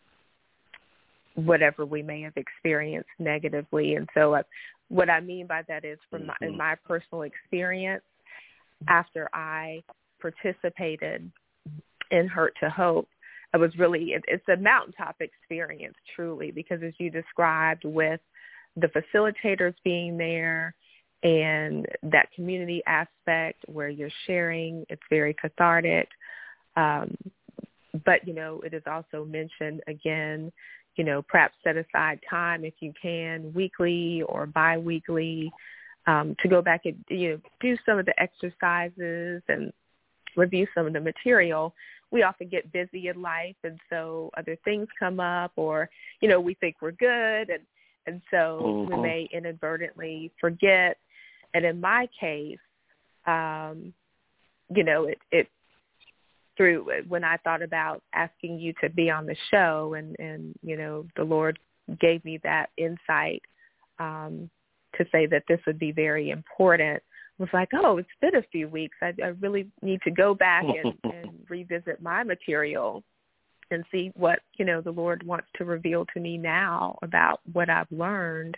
B: whatever we may have experienced negatively. And so uh, what I mean by that is from my, in my personal experience, after I participated in Hurt to Hope, I was really, it, it's a mountaintop experience, truly, because as you described with the facilitators being there and that community aspect where you're sharing, it's very cathartic. Um, but, you know, it is also mentioned, again, you know, perhaps set aside time if you can, weekly or biweekly, um, to go back and, you know, do some of the exercises and review some of the material. We often get busy in life, and so other things come up, or, you know, we think we're good, and, and so mm-hmm. we may inadvertently forget. And in my case, um, you know, it, it through when I thought about asking you to be on the show, and, and you know, the Lord gave me that insight um, to say that this would be very important. Was like, oh, it's been a few weeks. I, I really need to go back and, and revisit my material and see what, you know, the Lord wants to reveal to me now about what I've learned.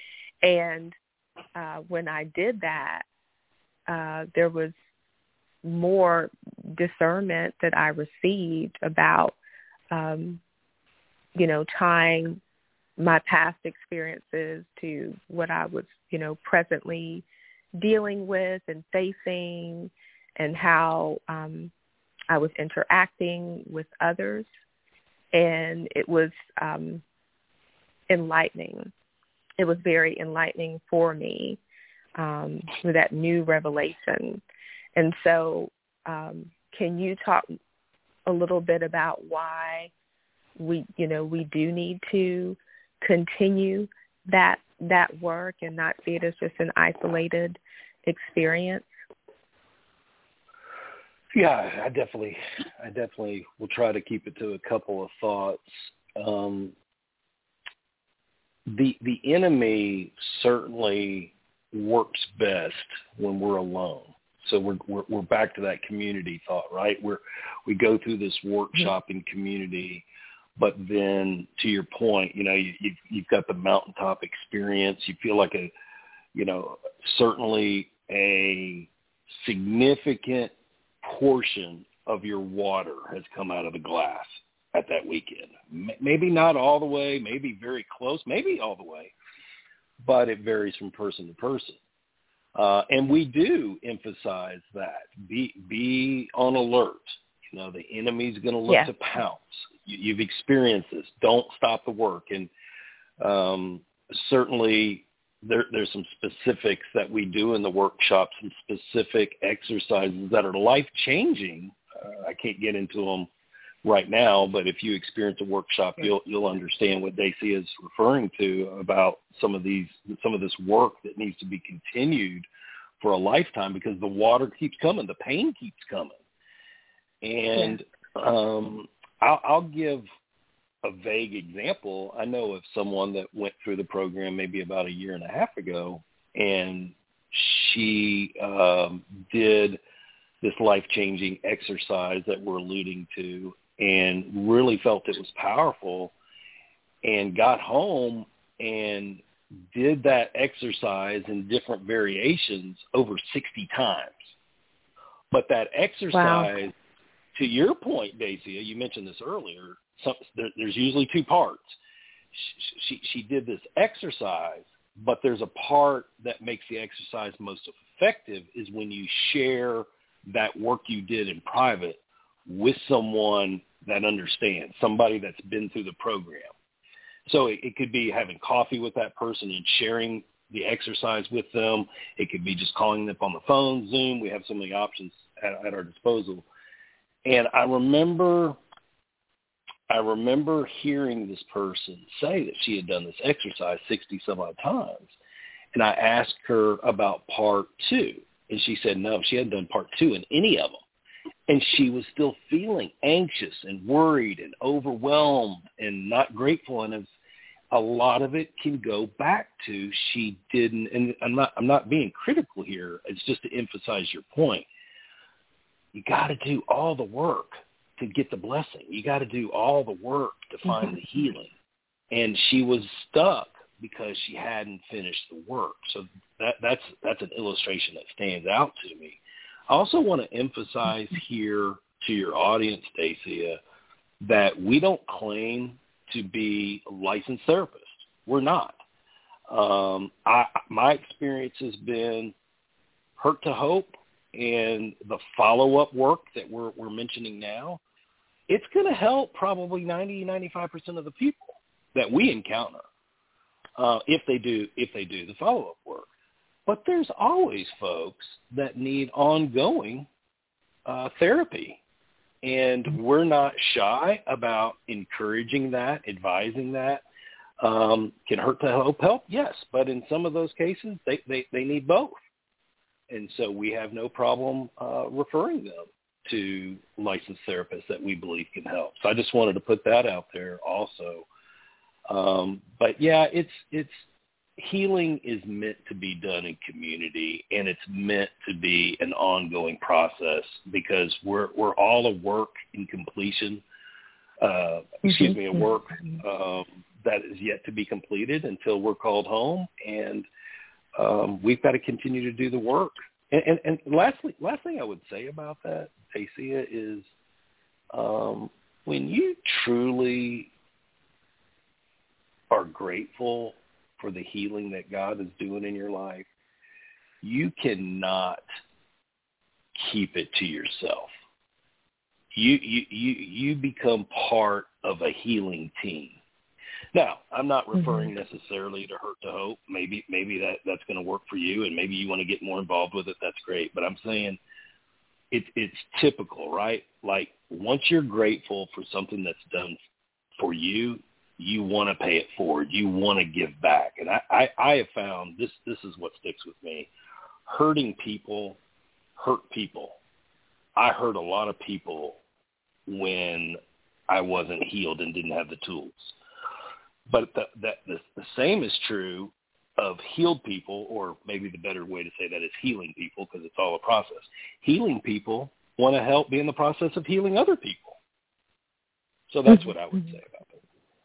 B: And uh, when I did that, uh, there was more discernment that I received about, um, you know, tying my past experiences to what I was, you know, presently dealing with and facing, and how um, I was interacting with others. And it was um, enlightening. It was very enlightening for me um, with that new revelation. And so um, can you talk a little bit about why we, you know, we do need to continue that that work and not see it as just an isolated experience?
C: Yeah, I definitely, I definitely will try to keep it to a couple of thoughts. Um, the the enemy certainly works best when we're alone. So we're we're, we're back to that community thought, right? We're we go through this workshopping community. But then, to your point, you know, you, you've, you've got the mountaintop experience. You feel like a, you know, certainly a significant portion of your water has come out of the glass at that weekend. Maybe not all the way, maybe very close, maybe all the way, but it varies from person to person. Uh, and we do emphasize that. Be, be on alert. You know, the enemy's going to look yeah. to pounce. You, you've experienced this. Don't stop the work. And um, certainly there, there's some specifics that we do in the workshop, some specific exercises that are life-changing. Uh, I can't get into them right now, but if you experience a workshop, yeah. you'll you'll understand what Daisy is referring to about some of these, some of this work that needs to be continued for a lifetime, because the water keeps coming, the pain keeps coming. And um, I'll, I'll give a vague example. I know of someone that went through the program maybe about a year and a half ago, and she um, did this life-changing exercise that we're alluding to and really felt it was powerful, and got home and did that exercise in different variations over sixty times. But that exercise... Wow. to your point, Dacia, you mentioned this earlier, some, there, there's usually two parts. She, she, she did this exercise, but there's a part that makes the exercise most effective is when you share that work you did in private with someone that understands, somebody that's been through the program. So it, it could be having coffee with that person and sharing the exercise with them. It could be just calling them up on the phone, Zoom. We have so many options at, at our disposal. And I remember, I remember hearing this person say that she had done this exercise sixty some odd times. And I asked her about part two. And she said, no, she hadn't done part two in any of them. And she was still feeling anxious and worried and overwhelmed and not grateful. And it's, a lot of it can go back to she didn't, and I'm not, I'm not being critical here. It's just to emphasize your point. You got to do all the work to get the blessing. You got to do all the work to find the healing. And she was stuck because she hadn't finished the work. So that, that's, that's an illustration that stands out to me. I also want to emphasize here to your audience, Dacia, that we don't claim to be licensed therapists. We're not. Um, I, my experience has been Hurt to Hope and the follow-up work that we're, we're mentioning now. It's going to help probably ninety, ninety-five percent of the people that we encounter uh, if they do if they do the follow-up work. But there's always folks that need ongoing uh, therapy. And we're not shy about encouraging that, advising that. Um, can Hurt to Hope help? Yes. But in some of those cases, they, they, they need both. And so we have no problem uh, referring them to licensed therapists that we believe can help. So I just wanted to put that out there also. Um, but, yeah, it's it's healing is meant to be done in community, and it's meant to be an ongoing process because we're we're all a work in completion. Uh, excuse me, a work um, that is yet to be completed until we're called home, and um, we've got to continue to do the work. And, and, and lastly, last thing I would say about that, Dacia, is um, when you truly are grateful for the healing that God is doing in your life, you cannot keep it to yourself. You you you, you become part of a healing team. Now, I'm not referring mm-hmm. necessarily to Hurt to Hope. Maybe maybe that, that's going to work for you, and maybe you want to get more involved with it. That's great. But I'm saying it, it's typical, right? Like once you're grateful for something that's done for you, you want to pay it forward. You want to give back. And I, I, I have found this, this is what sticks with me. Hurting people hurt people. I hurt a lot of people when I wasn't healed and didn't have the tools. But the, that, the, the same is true of healed people, or maybe the better way to say that is healing people, because it's all a process. Healing people want to help be in the process of healing other people. So that's what I would say about it.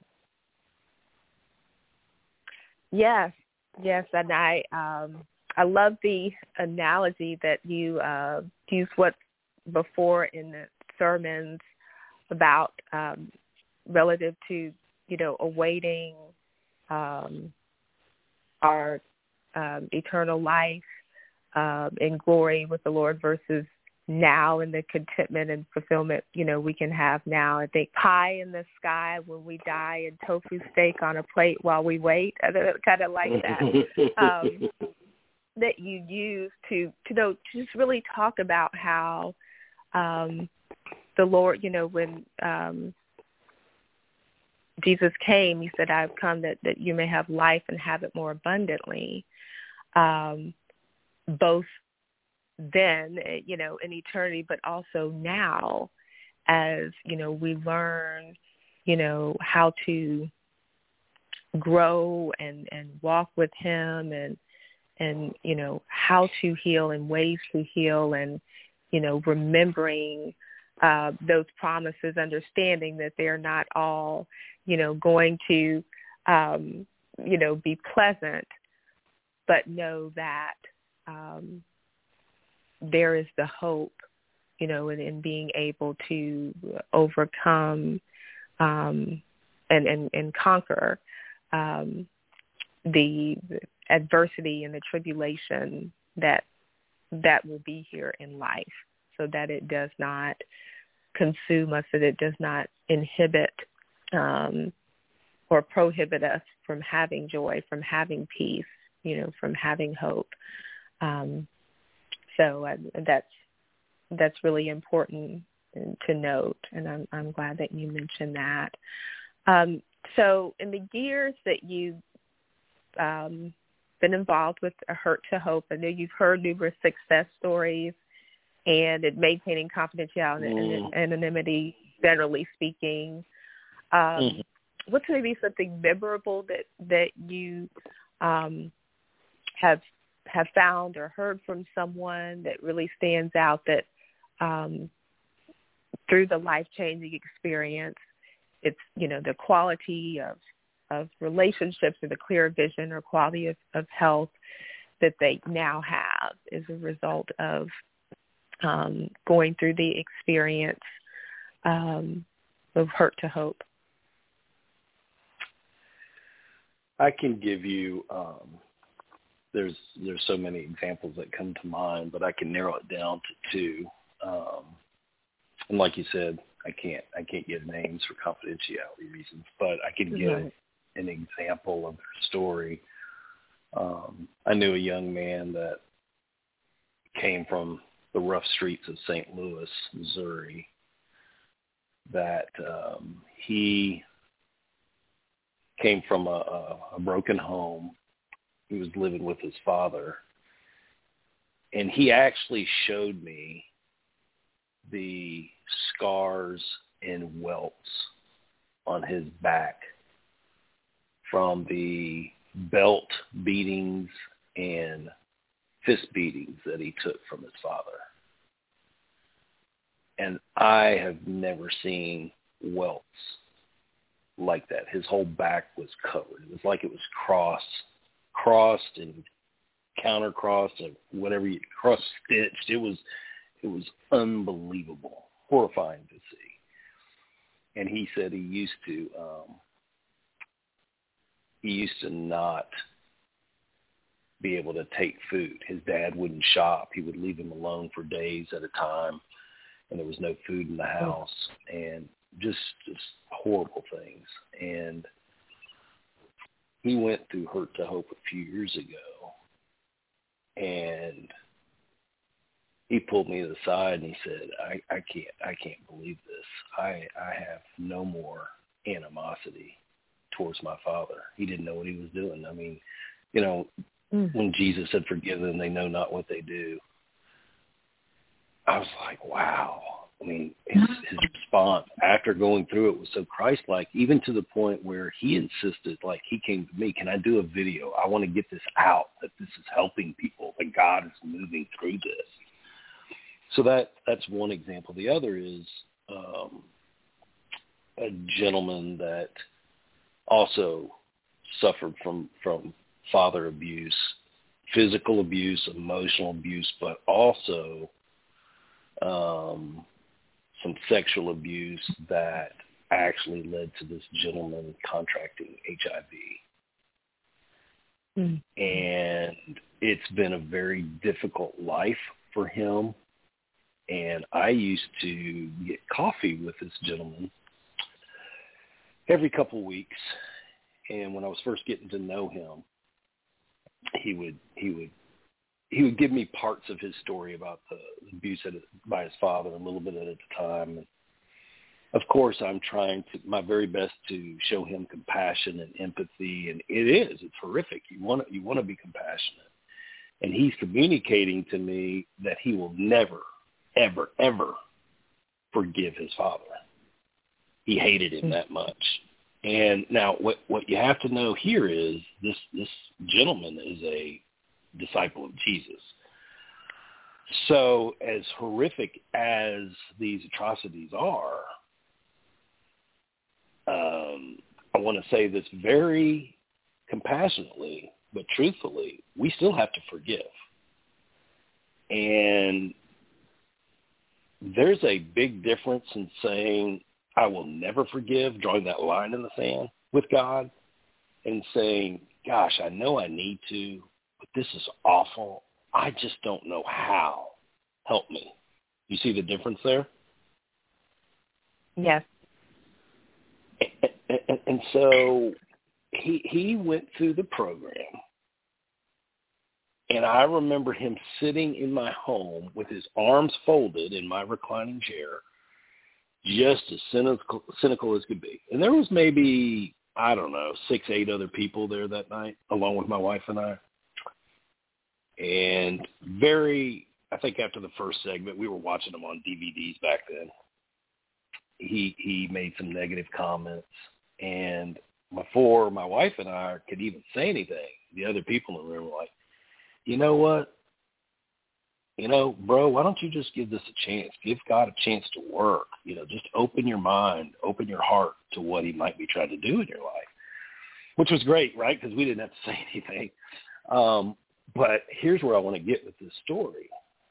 B: Yes, yes, and I um, I love the analogy that you uh, used what before in the sermons about um, relative to, you know, awaiting um, our um, eternal life um, in glory with the Lord versus now and the contentment and fulfillment, you know, we can have now. I think pie in the sky when we die and tofu steak on a plate while we wait. I kind of like that. Um, that you use to, to, know, to just really talk about how um, the Lord, you know, when um, Jesus came, he said, I've come that, that you may have life and have it more abundantly, um, both then, you know, in eternity, but also now as, you know, we learn, you know, how to grow and, and walk with him and, and, you know, how to heal and ways to heal and, you know, remembering uh, those promises, understanding that they're not all, you know, going to, um, you know, be pleasant, but know that um, there is the hope you know, and, and being able to overcome um, and, and, and conquer um, the adversity and the tribulation that that will be here in life, so that it does not consume us, that it does not inhibit um, or prohibit us from having joy, from having peace, you know, from having hope. Um, so uh, that's that's really important to note, and I'm, I'm glad that you mentioned that. Um, so in the years that you've um, been involved with A Hurt to Hope, I know you've heard numerous success stories and in maintaining confidentiality mm. and anonymity, generally speaking. Um, mm. What's maybe something memorable that, that you um, have have found or heard from someone that really stands out that um, through the life-changing experience, it's, you know, the quality of, of relationships or the clear vision or quality of, of health that they now have as a result of um, going through the experience um, of Hurt to Hope?
C: I can give you, um, there's there's so many examples that come to mind, but I can narrow it down to two. Um, and like you said, I can't I can't give names for confidentiality reasons, but I can give right. an example of their story. Um, I knew a young man that came from the rough streets of Saint Louis, Missouri, that um, he came from a, a, a broken home. He was living with his father. And he actually showed me the scars and welts on his back from the belt beatings and fist beatings that he took from his father. And I have never seen welts like that. His whole back was covered. It was like it was crossed, crossed and counter-crossed and whatever you cross-stitched. It was, it was unbelievable, horrifying to see. And he said he used to, um, he used to not be able to take food. His dad wouldn't shop. He would leave him alone for days at a time, and there was no food in the house, and just just horrible things. And he went through Hurt to Hope a few years ago, and he pulled me to the side and he said, I, I can't I can't believe this. I I have no more animosity towards my father. He didn't know what he was doing. I mean, you know, mm. when Jesus said, forgive them, they know not what they do. I was like, wow. I mean, his, his response after going through it was so Christ-like, even to the point where he insisted, like he came to me, can I do a video? I want to get this out, that this is helping people, that God is moving through this. So that that's one example. The other is um, a gentleman that also suffered from, from father abuse, physical abuse, emotional abuse, but also um, some sexual abuse that actually led to this gentleman contracting H I V. Mm-hmm. And it's been a very difficult life for him. And I used to get coffee with this gentleman every couple of weeks. And when I was first getting to know him, he would he would he would give me parts of his story about the abuse by his father, a little bit at a time. And of course, I'm trying to my very best to show him compassion and empathy, and it is it's horrific. You want to, you want to be compassionate, and he's communicating to me that he will never, ever, ever forgive his father. He hated him that much. And now, what what you have to know here is this this gentleman is a disciple of Jesus. So as horrific as these atrocities are, um, I want to say this very compassionately, but truthfully, we still have to forgive. And there's a big difference in saying, I will never forgive, drawing that line in the sand with God, and saying, gosh, I know I need to, but this is awful. I just don't know how. Help me. You see the difference there?
B: Yes.
C: And, and, and so he he went through the program, and I remember him sitting in my home with his arms folded in my reclining chair, just as cynical, cynical as could be. And there was maybe, I don't know, six, eight other people there that night, along with my wife and I. And very, I think after the first segment, we were watching them on D V Ds back then. He he made some negative comments, and before my wife and I could even say anything, the other people in the room were like, you know what? You know, bro, why don't you just give this a chance? Give God a chance to work. You know, just open your mind, open your heart to what he might be trying to do in your life, which was great, right? Because we didn't have to say anything. Um, but here's where I want to get with this story.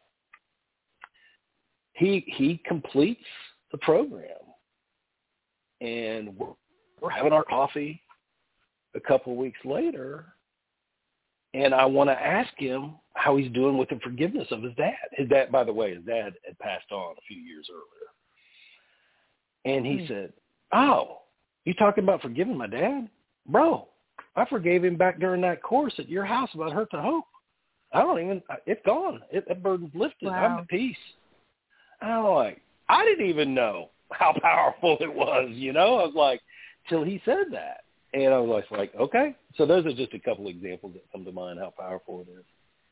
C: He he completes the program, and we're, we're having our coffee a couple of weeks later, and I want to ask him how he's doing with the forgiveness of his dad. His dad, by the way, his dad had passed on a few years earlier. And he mm. said, oh, you talking about forgiving my dad? Bro, I forgave him back during that course at your house about Hurt to Hope. I don't even, it's gone. It, that burden's lifted. Wow. I'm at peace. And I'm like, I didn't even know how powerful it was, you know? I was like, till he said that. And I was like, okay. So those are just a couple examples that come to mind how powerful it is.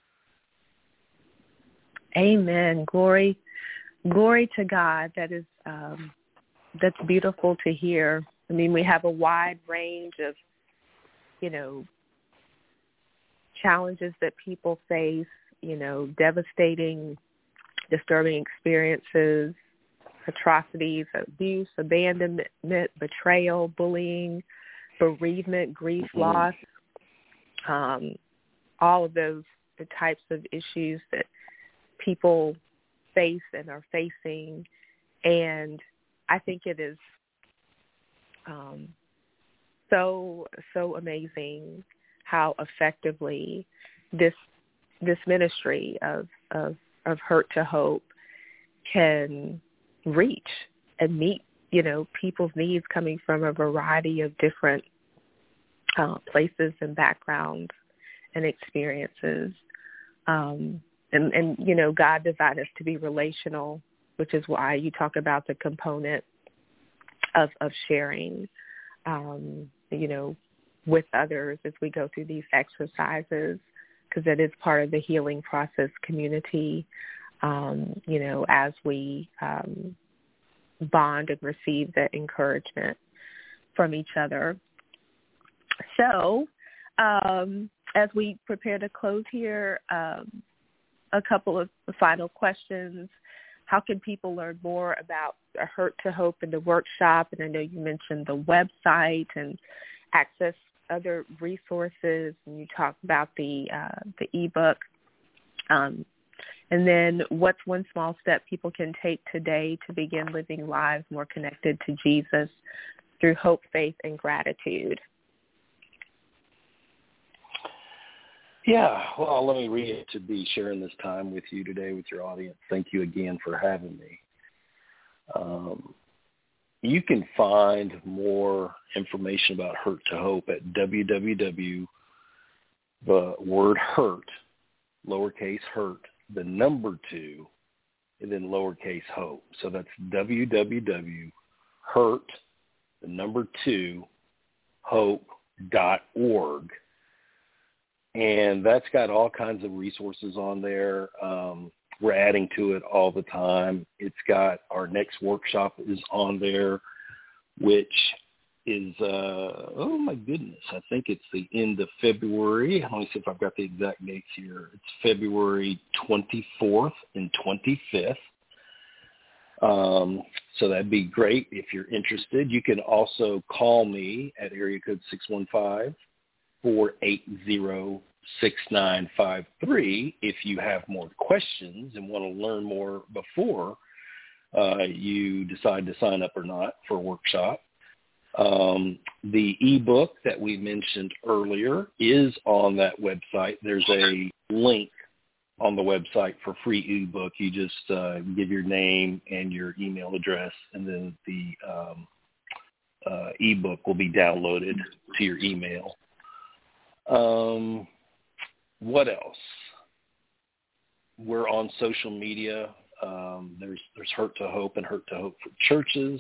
B: Amen. Glory, glory to God. That is, um, that's beautiful to hear. I mean, we have a wide range of, you know, challenges that people face, you know, devastating, disturbing experiences, atrocities, abuse, abandonment, betrayal, bullying, bereavement, grief, mm-hmm. loss, um, all of those, the types of issues that people face and are facing. And I think it is um, so, so amazing how effectively this this ministry of, of, of Hurt to Hope can reach and meet, you know, people's needs coming from a variety of different uh, places and backgrounds and experiences. Um, and, and, you know, God designed us to be relational, which is why you talk about the component of, of sharing, um, you know, with others as we go through these exercises, because that is part of the healing process community, um, you know, as we um, bond and receive that encouragement from each other. So um, as we prepare to close here, um, a couple of final questions. How can people learn more about Hurt to Hope and the workshop? And I know you mentioned the website and access other resources, and you talked about the uh, the ebook. Um, and then what's one small step people can take today to begin living lives more connected to Jesus through hope, faith, and gratitude?
C: Yeah, well, let me read to be sharing this time with you today with your audience. Thank you again for having me. Um, you can find more information about Hurt to Hope at w w w dot the word hurt, lowercase hurt, the number two, and then lowercase hope. So that's w w w dot hurt, the number two, hope dot org. And that's got all kinds of resources on there. Um, we're adding to it all the time. It's got our next workshop is on there, which is, uh, oh my goodness, I think it's the end of February. Let me see if I've got the exact dates here. It's February twenty-fourth and twenty-fifth. Um, so that'd be great if you're interested. You can also call me at area code six one five, four eight zero, six nine five three if you have more questions and want to learn more before uh, you decide to sign up or not for a workshop. Um, the ebook that we mentioned earlier is on that website. There's a link on the website for free ebook. You just uh, give your name and your email address, and then the um, uh, ebook will be downloaded to your email. Um, what else? We're on social media. Um, there's there's Hurt to Hope and Hurt to Hope for churches.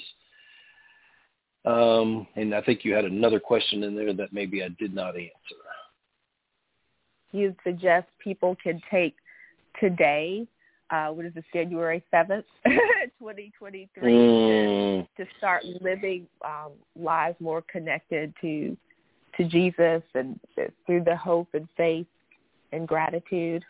C: Um, and I think you had another question in there that maybe I did not answer.
B: You'd suggest people could take today, uh, what is this, January seventh, twenty twenty-three,
C: mm.
B: to, to start living um, lives more connected to to Jesus and uh, through the hope and faith and gratitude?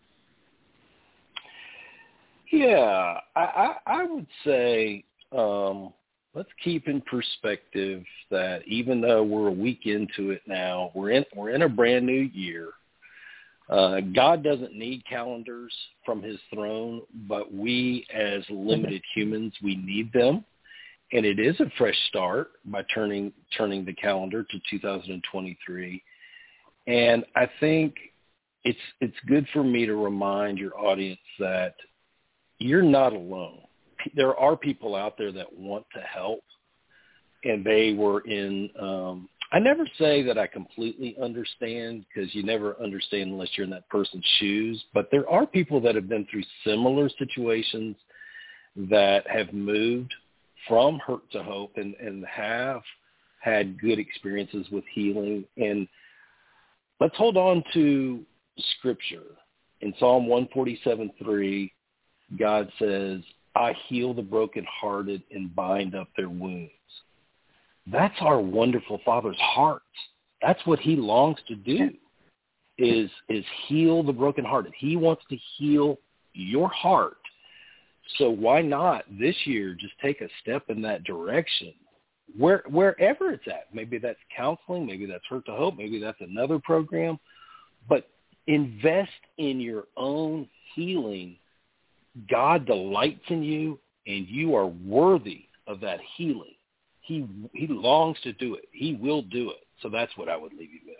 C: Yeah, I, I, I would say um, let's keep in perspective that even though we're a week into it now, we're in we're in a brand new year. Uh, God doesn't need calendars from his throne, but we as limited humans, we need them. And it is a fresh start by turning turning the calendar to two thousand twenty-three. And I think it's it's good for me to remind your audience that you're not alone. There are people out there that want to help, and they were in um, I never say that I completely understand, because you never understand unless you're in that person's shoes, but there are people that have been through similar situations that have moved from hurt to hope and, and have had good experiences with healing. And let's hold on to Scripture. In Psalm one forty-seven three, God says, I heal the brokenhearted and bind up their wounds. That's our wonderful Father's heart. That's what he longs to do, is, is heal the brokenhearted. He wants to heal your heart. So why not this year just take a step in that direction, where, wherever it's at? Maybe that's counseling, maybe that's Hurt to Hope, maybe that's another program. But invest in your own healing. God delights in you, and you are worthy of that healing. He he longs to do it. He will do it. So that's what I would leave you with.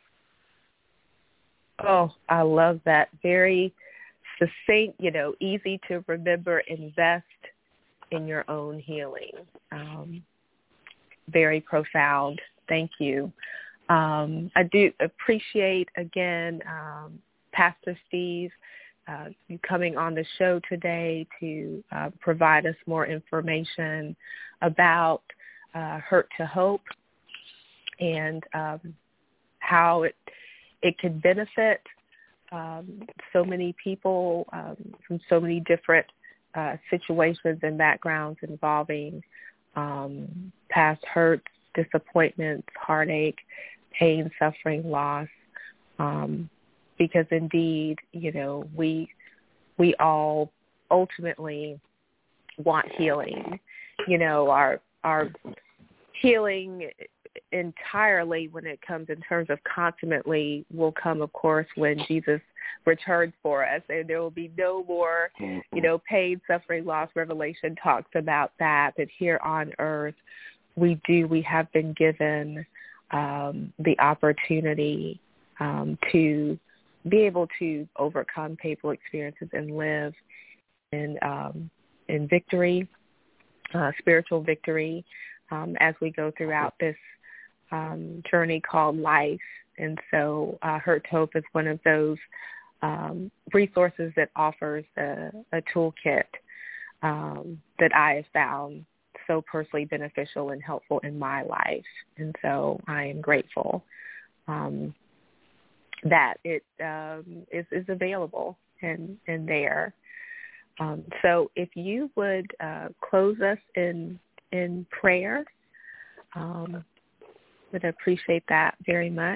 B: Oh, I love that. Very succinct, you know, easy to remember. Invest in your own healing. Um, very profound. Thank you. Um, I do appreciate, again, um, Pastor Steve, uh, you coming on the show today to uh, provide us more information about uh, Hurt to Hope and um, how it it can benefit um, so many people um, from so many different uh, situations and backgrounds involving um, past hurts, disappointments, heartache, pain, suffering, loss. Um, because indeed, you know, we we all ultimately want healing. You know, our our healing entirely, when it comes in terms of consummately, will come, of course, when Jesus returns for us, and there will be no more, you know, pain, suffering, loss. Revelation talks about that. But here on earth, we do, we have been given um, the opportunity um, to be able to overcome painful experiences and live in um, in victory, uh, spiritual victory, um, as we go throughout this um, journey called life. And so uh, Hurt to Hope is one of those um, resources that offers a, a toolkit um, that I have found so personally beneficial and helpful in my life. And so I am grateful um, that it um, is, is available and, and there. Um, so if you would uh, close us in in prayer, um, would appreciate that very much.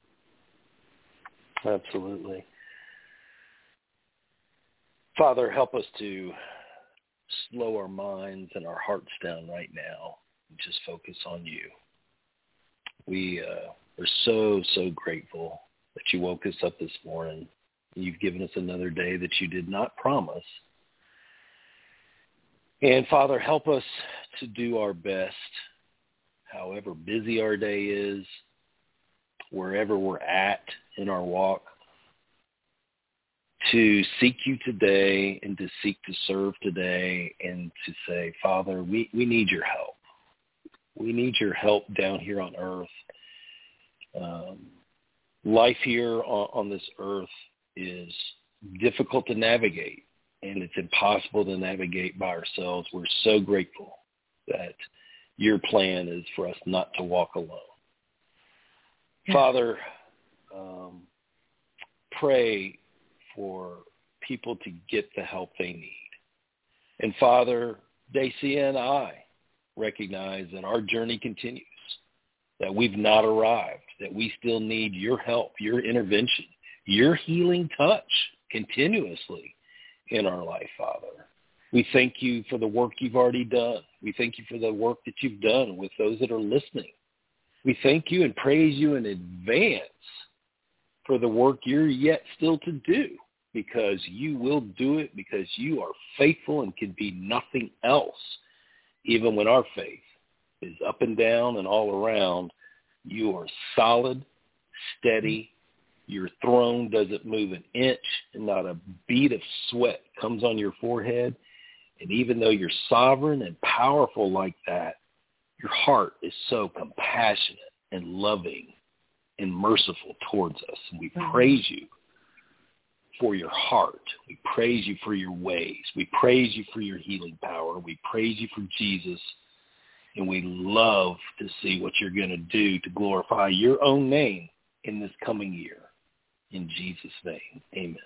C: Absolutely. Father, help us to slow our minds and our hearts down right now and just focus on you. We uh, are so, so grateful that you woke us up this morning. You've given us another day that you did not promise. And Father, help us to do our best, however busy our day is, wherever we're at in our walk, to seek you today and to seek to serve today and to say, Father, we, we need your help. We need your help down here on earth. Um, life here on, on this earth is difficult to navigate, and it's impossible to navigate by ourselves. We're so grateful that your plan is for us not to walk alone. Yeah. Father, um, pray for people to get the help they need. And Father, Dacia and I recognize that our journey continues, that we've not arrived, that we still need your help, your intervention, your healing touch continuously in our life, Father. We thank you for the work you've already done. We thank you for the work that you've done with those that are listening. We thank you and praise you in advance for the work you're yet still to do, because you will do it, because you are faithful and can be nothing else. Even when our faith is up and down and all around, you are solid, steady. Your throne doesn't move an inch, and not a bead of sweat comes on your forehead. And even though you're sovereign and powerful like that, your heart is so compassionate and loving and merciful towards us. And we mm-hmm. praise you for your heart. We praise you for your ways. We praise you for your healing power. We praise you for Jesus. And we love to see what you're going to do to glorify your own name in this coming year. In Jesus' name, amen.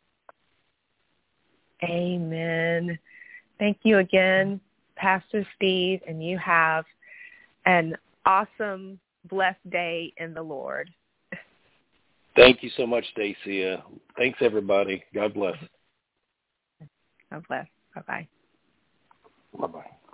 B: Amen. Thank you again, Pastor Steve, and you have an awesome, blessed day in the Lord.
C: Thank you so much, Dacia. Thanks, everybody. God bless.
B: God bless. Bye-bye.
C: Bye-bye.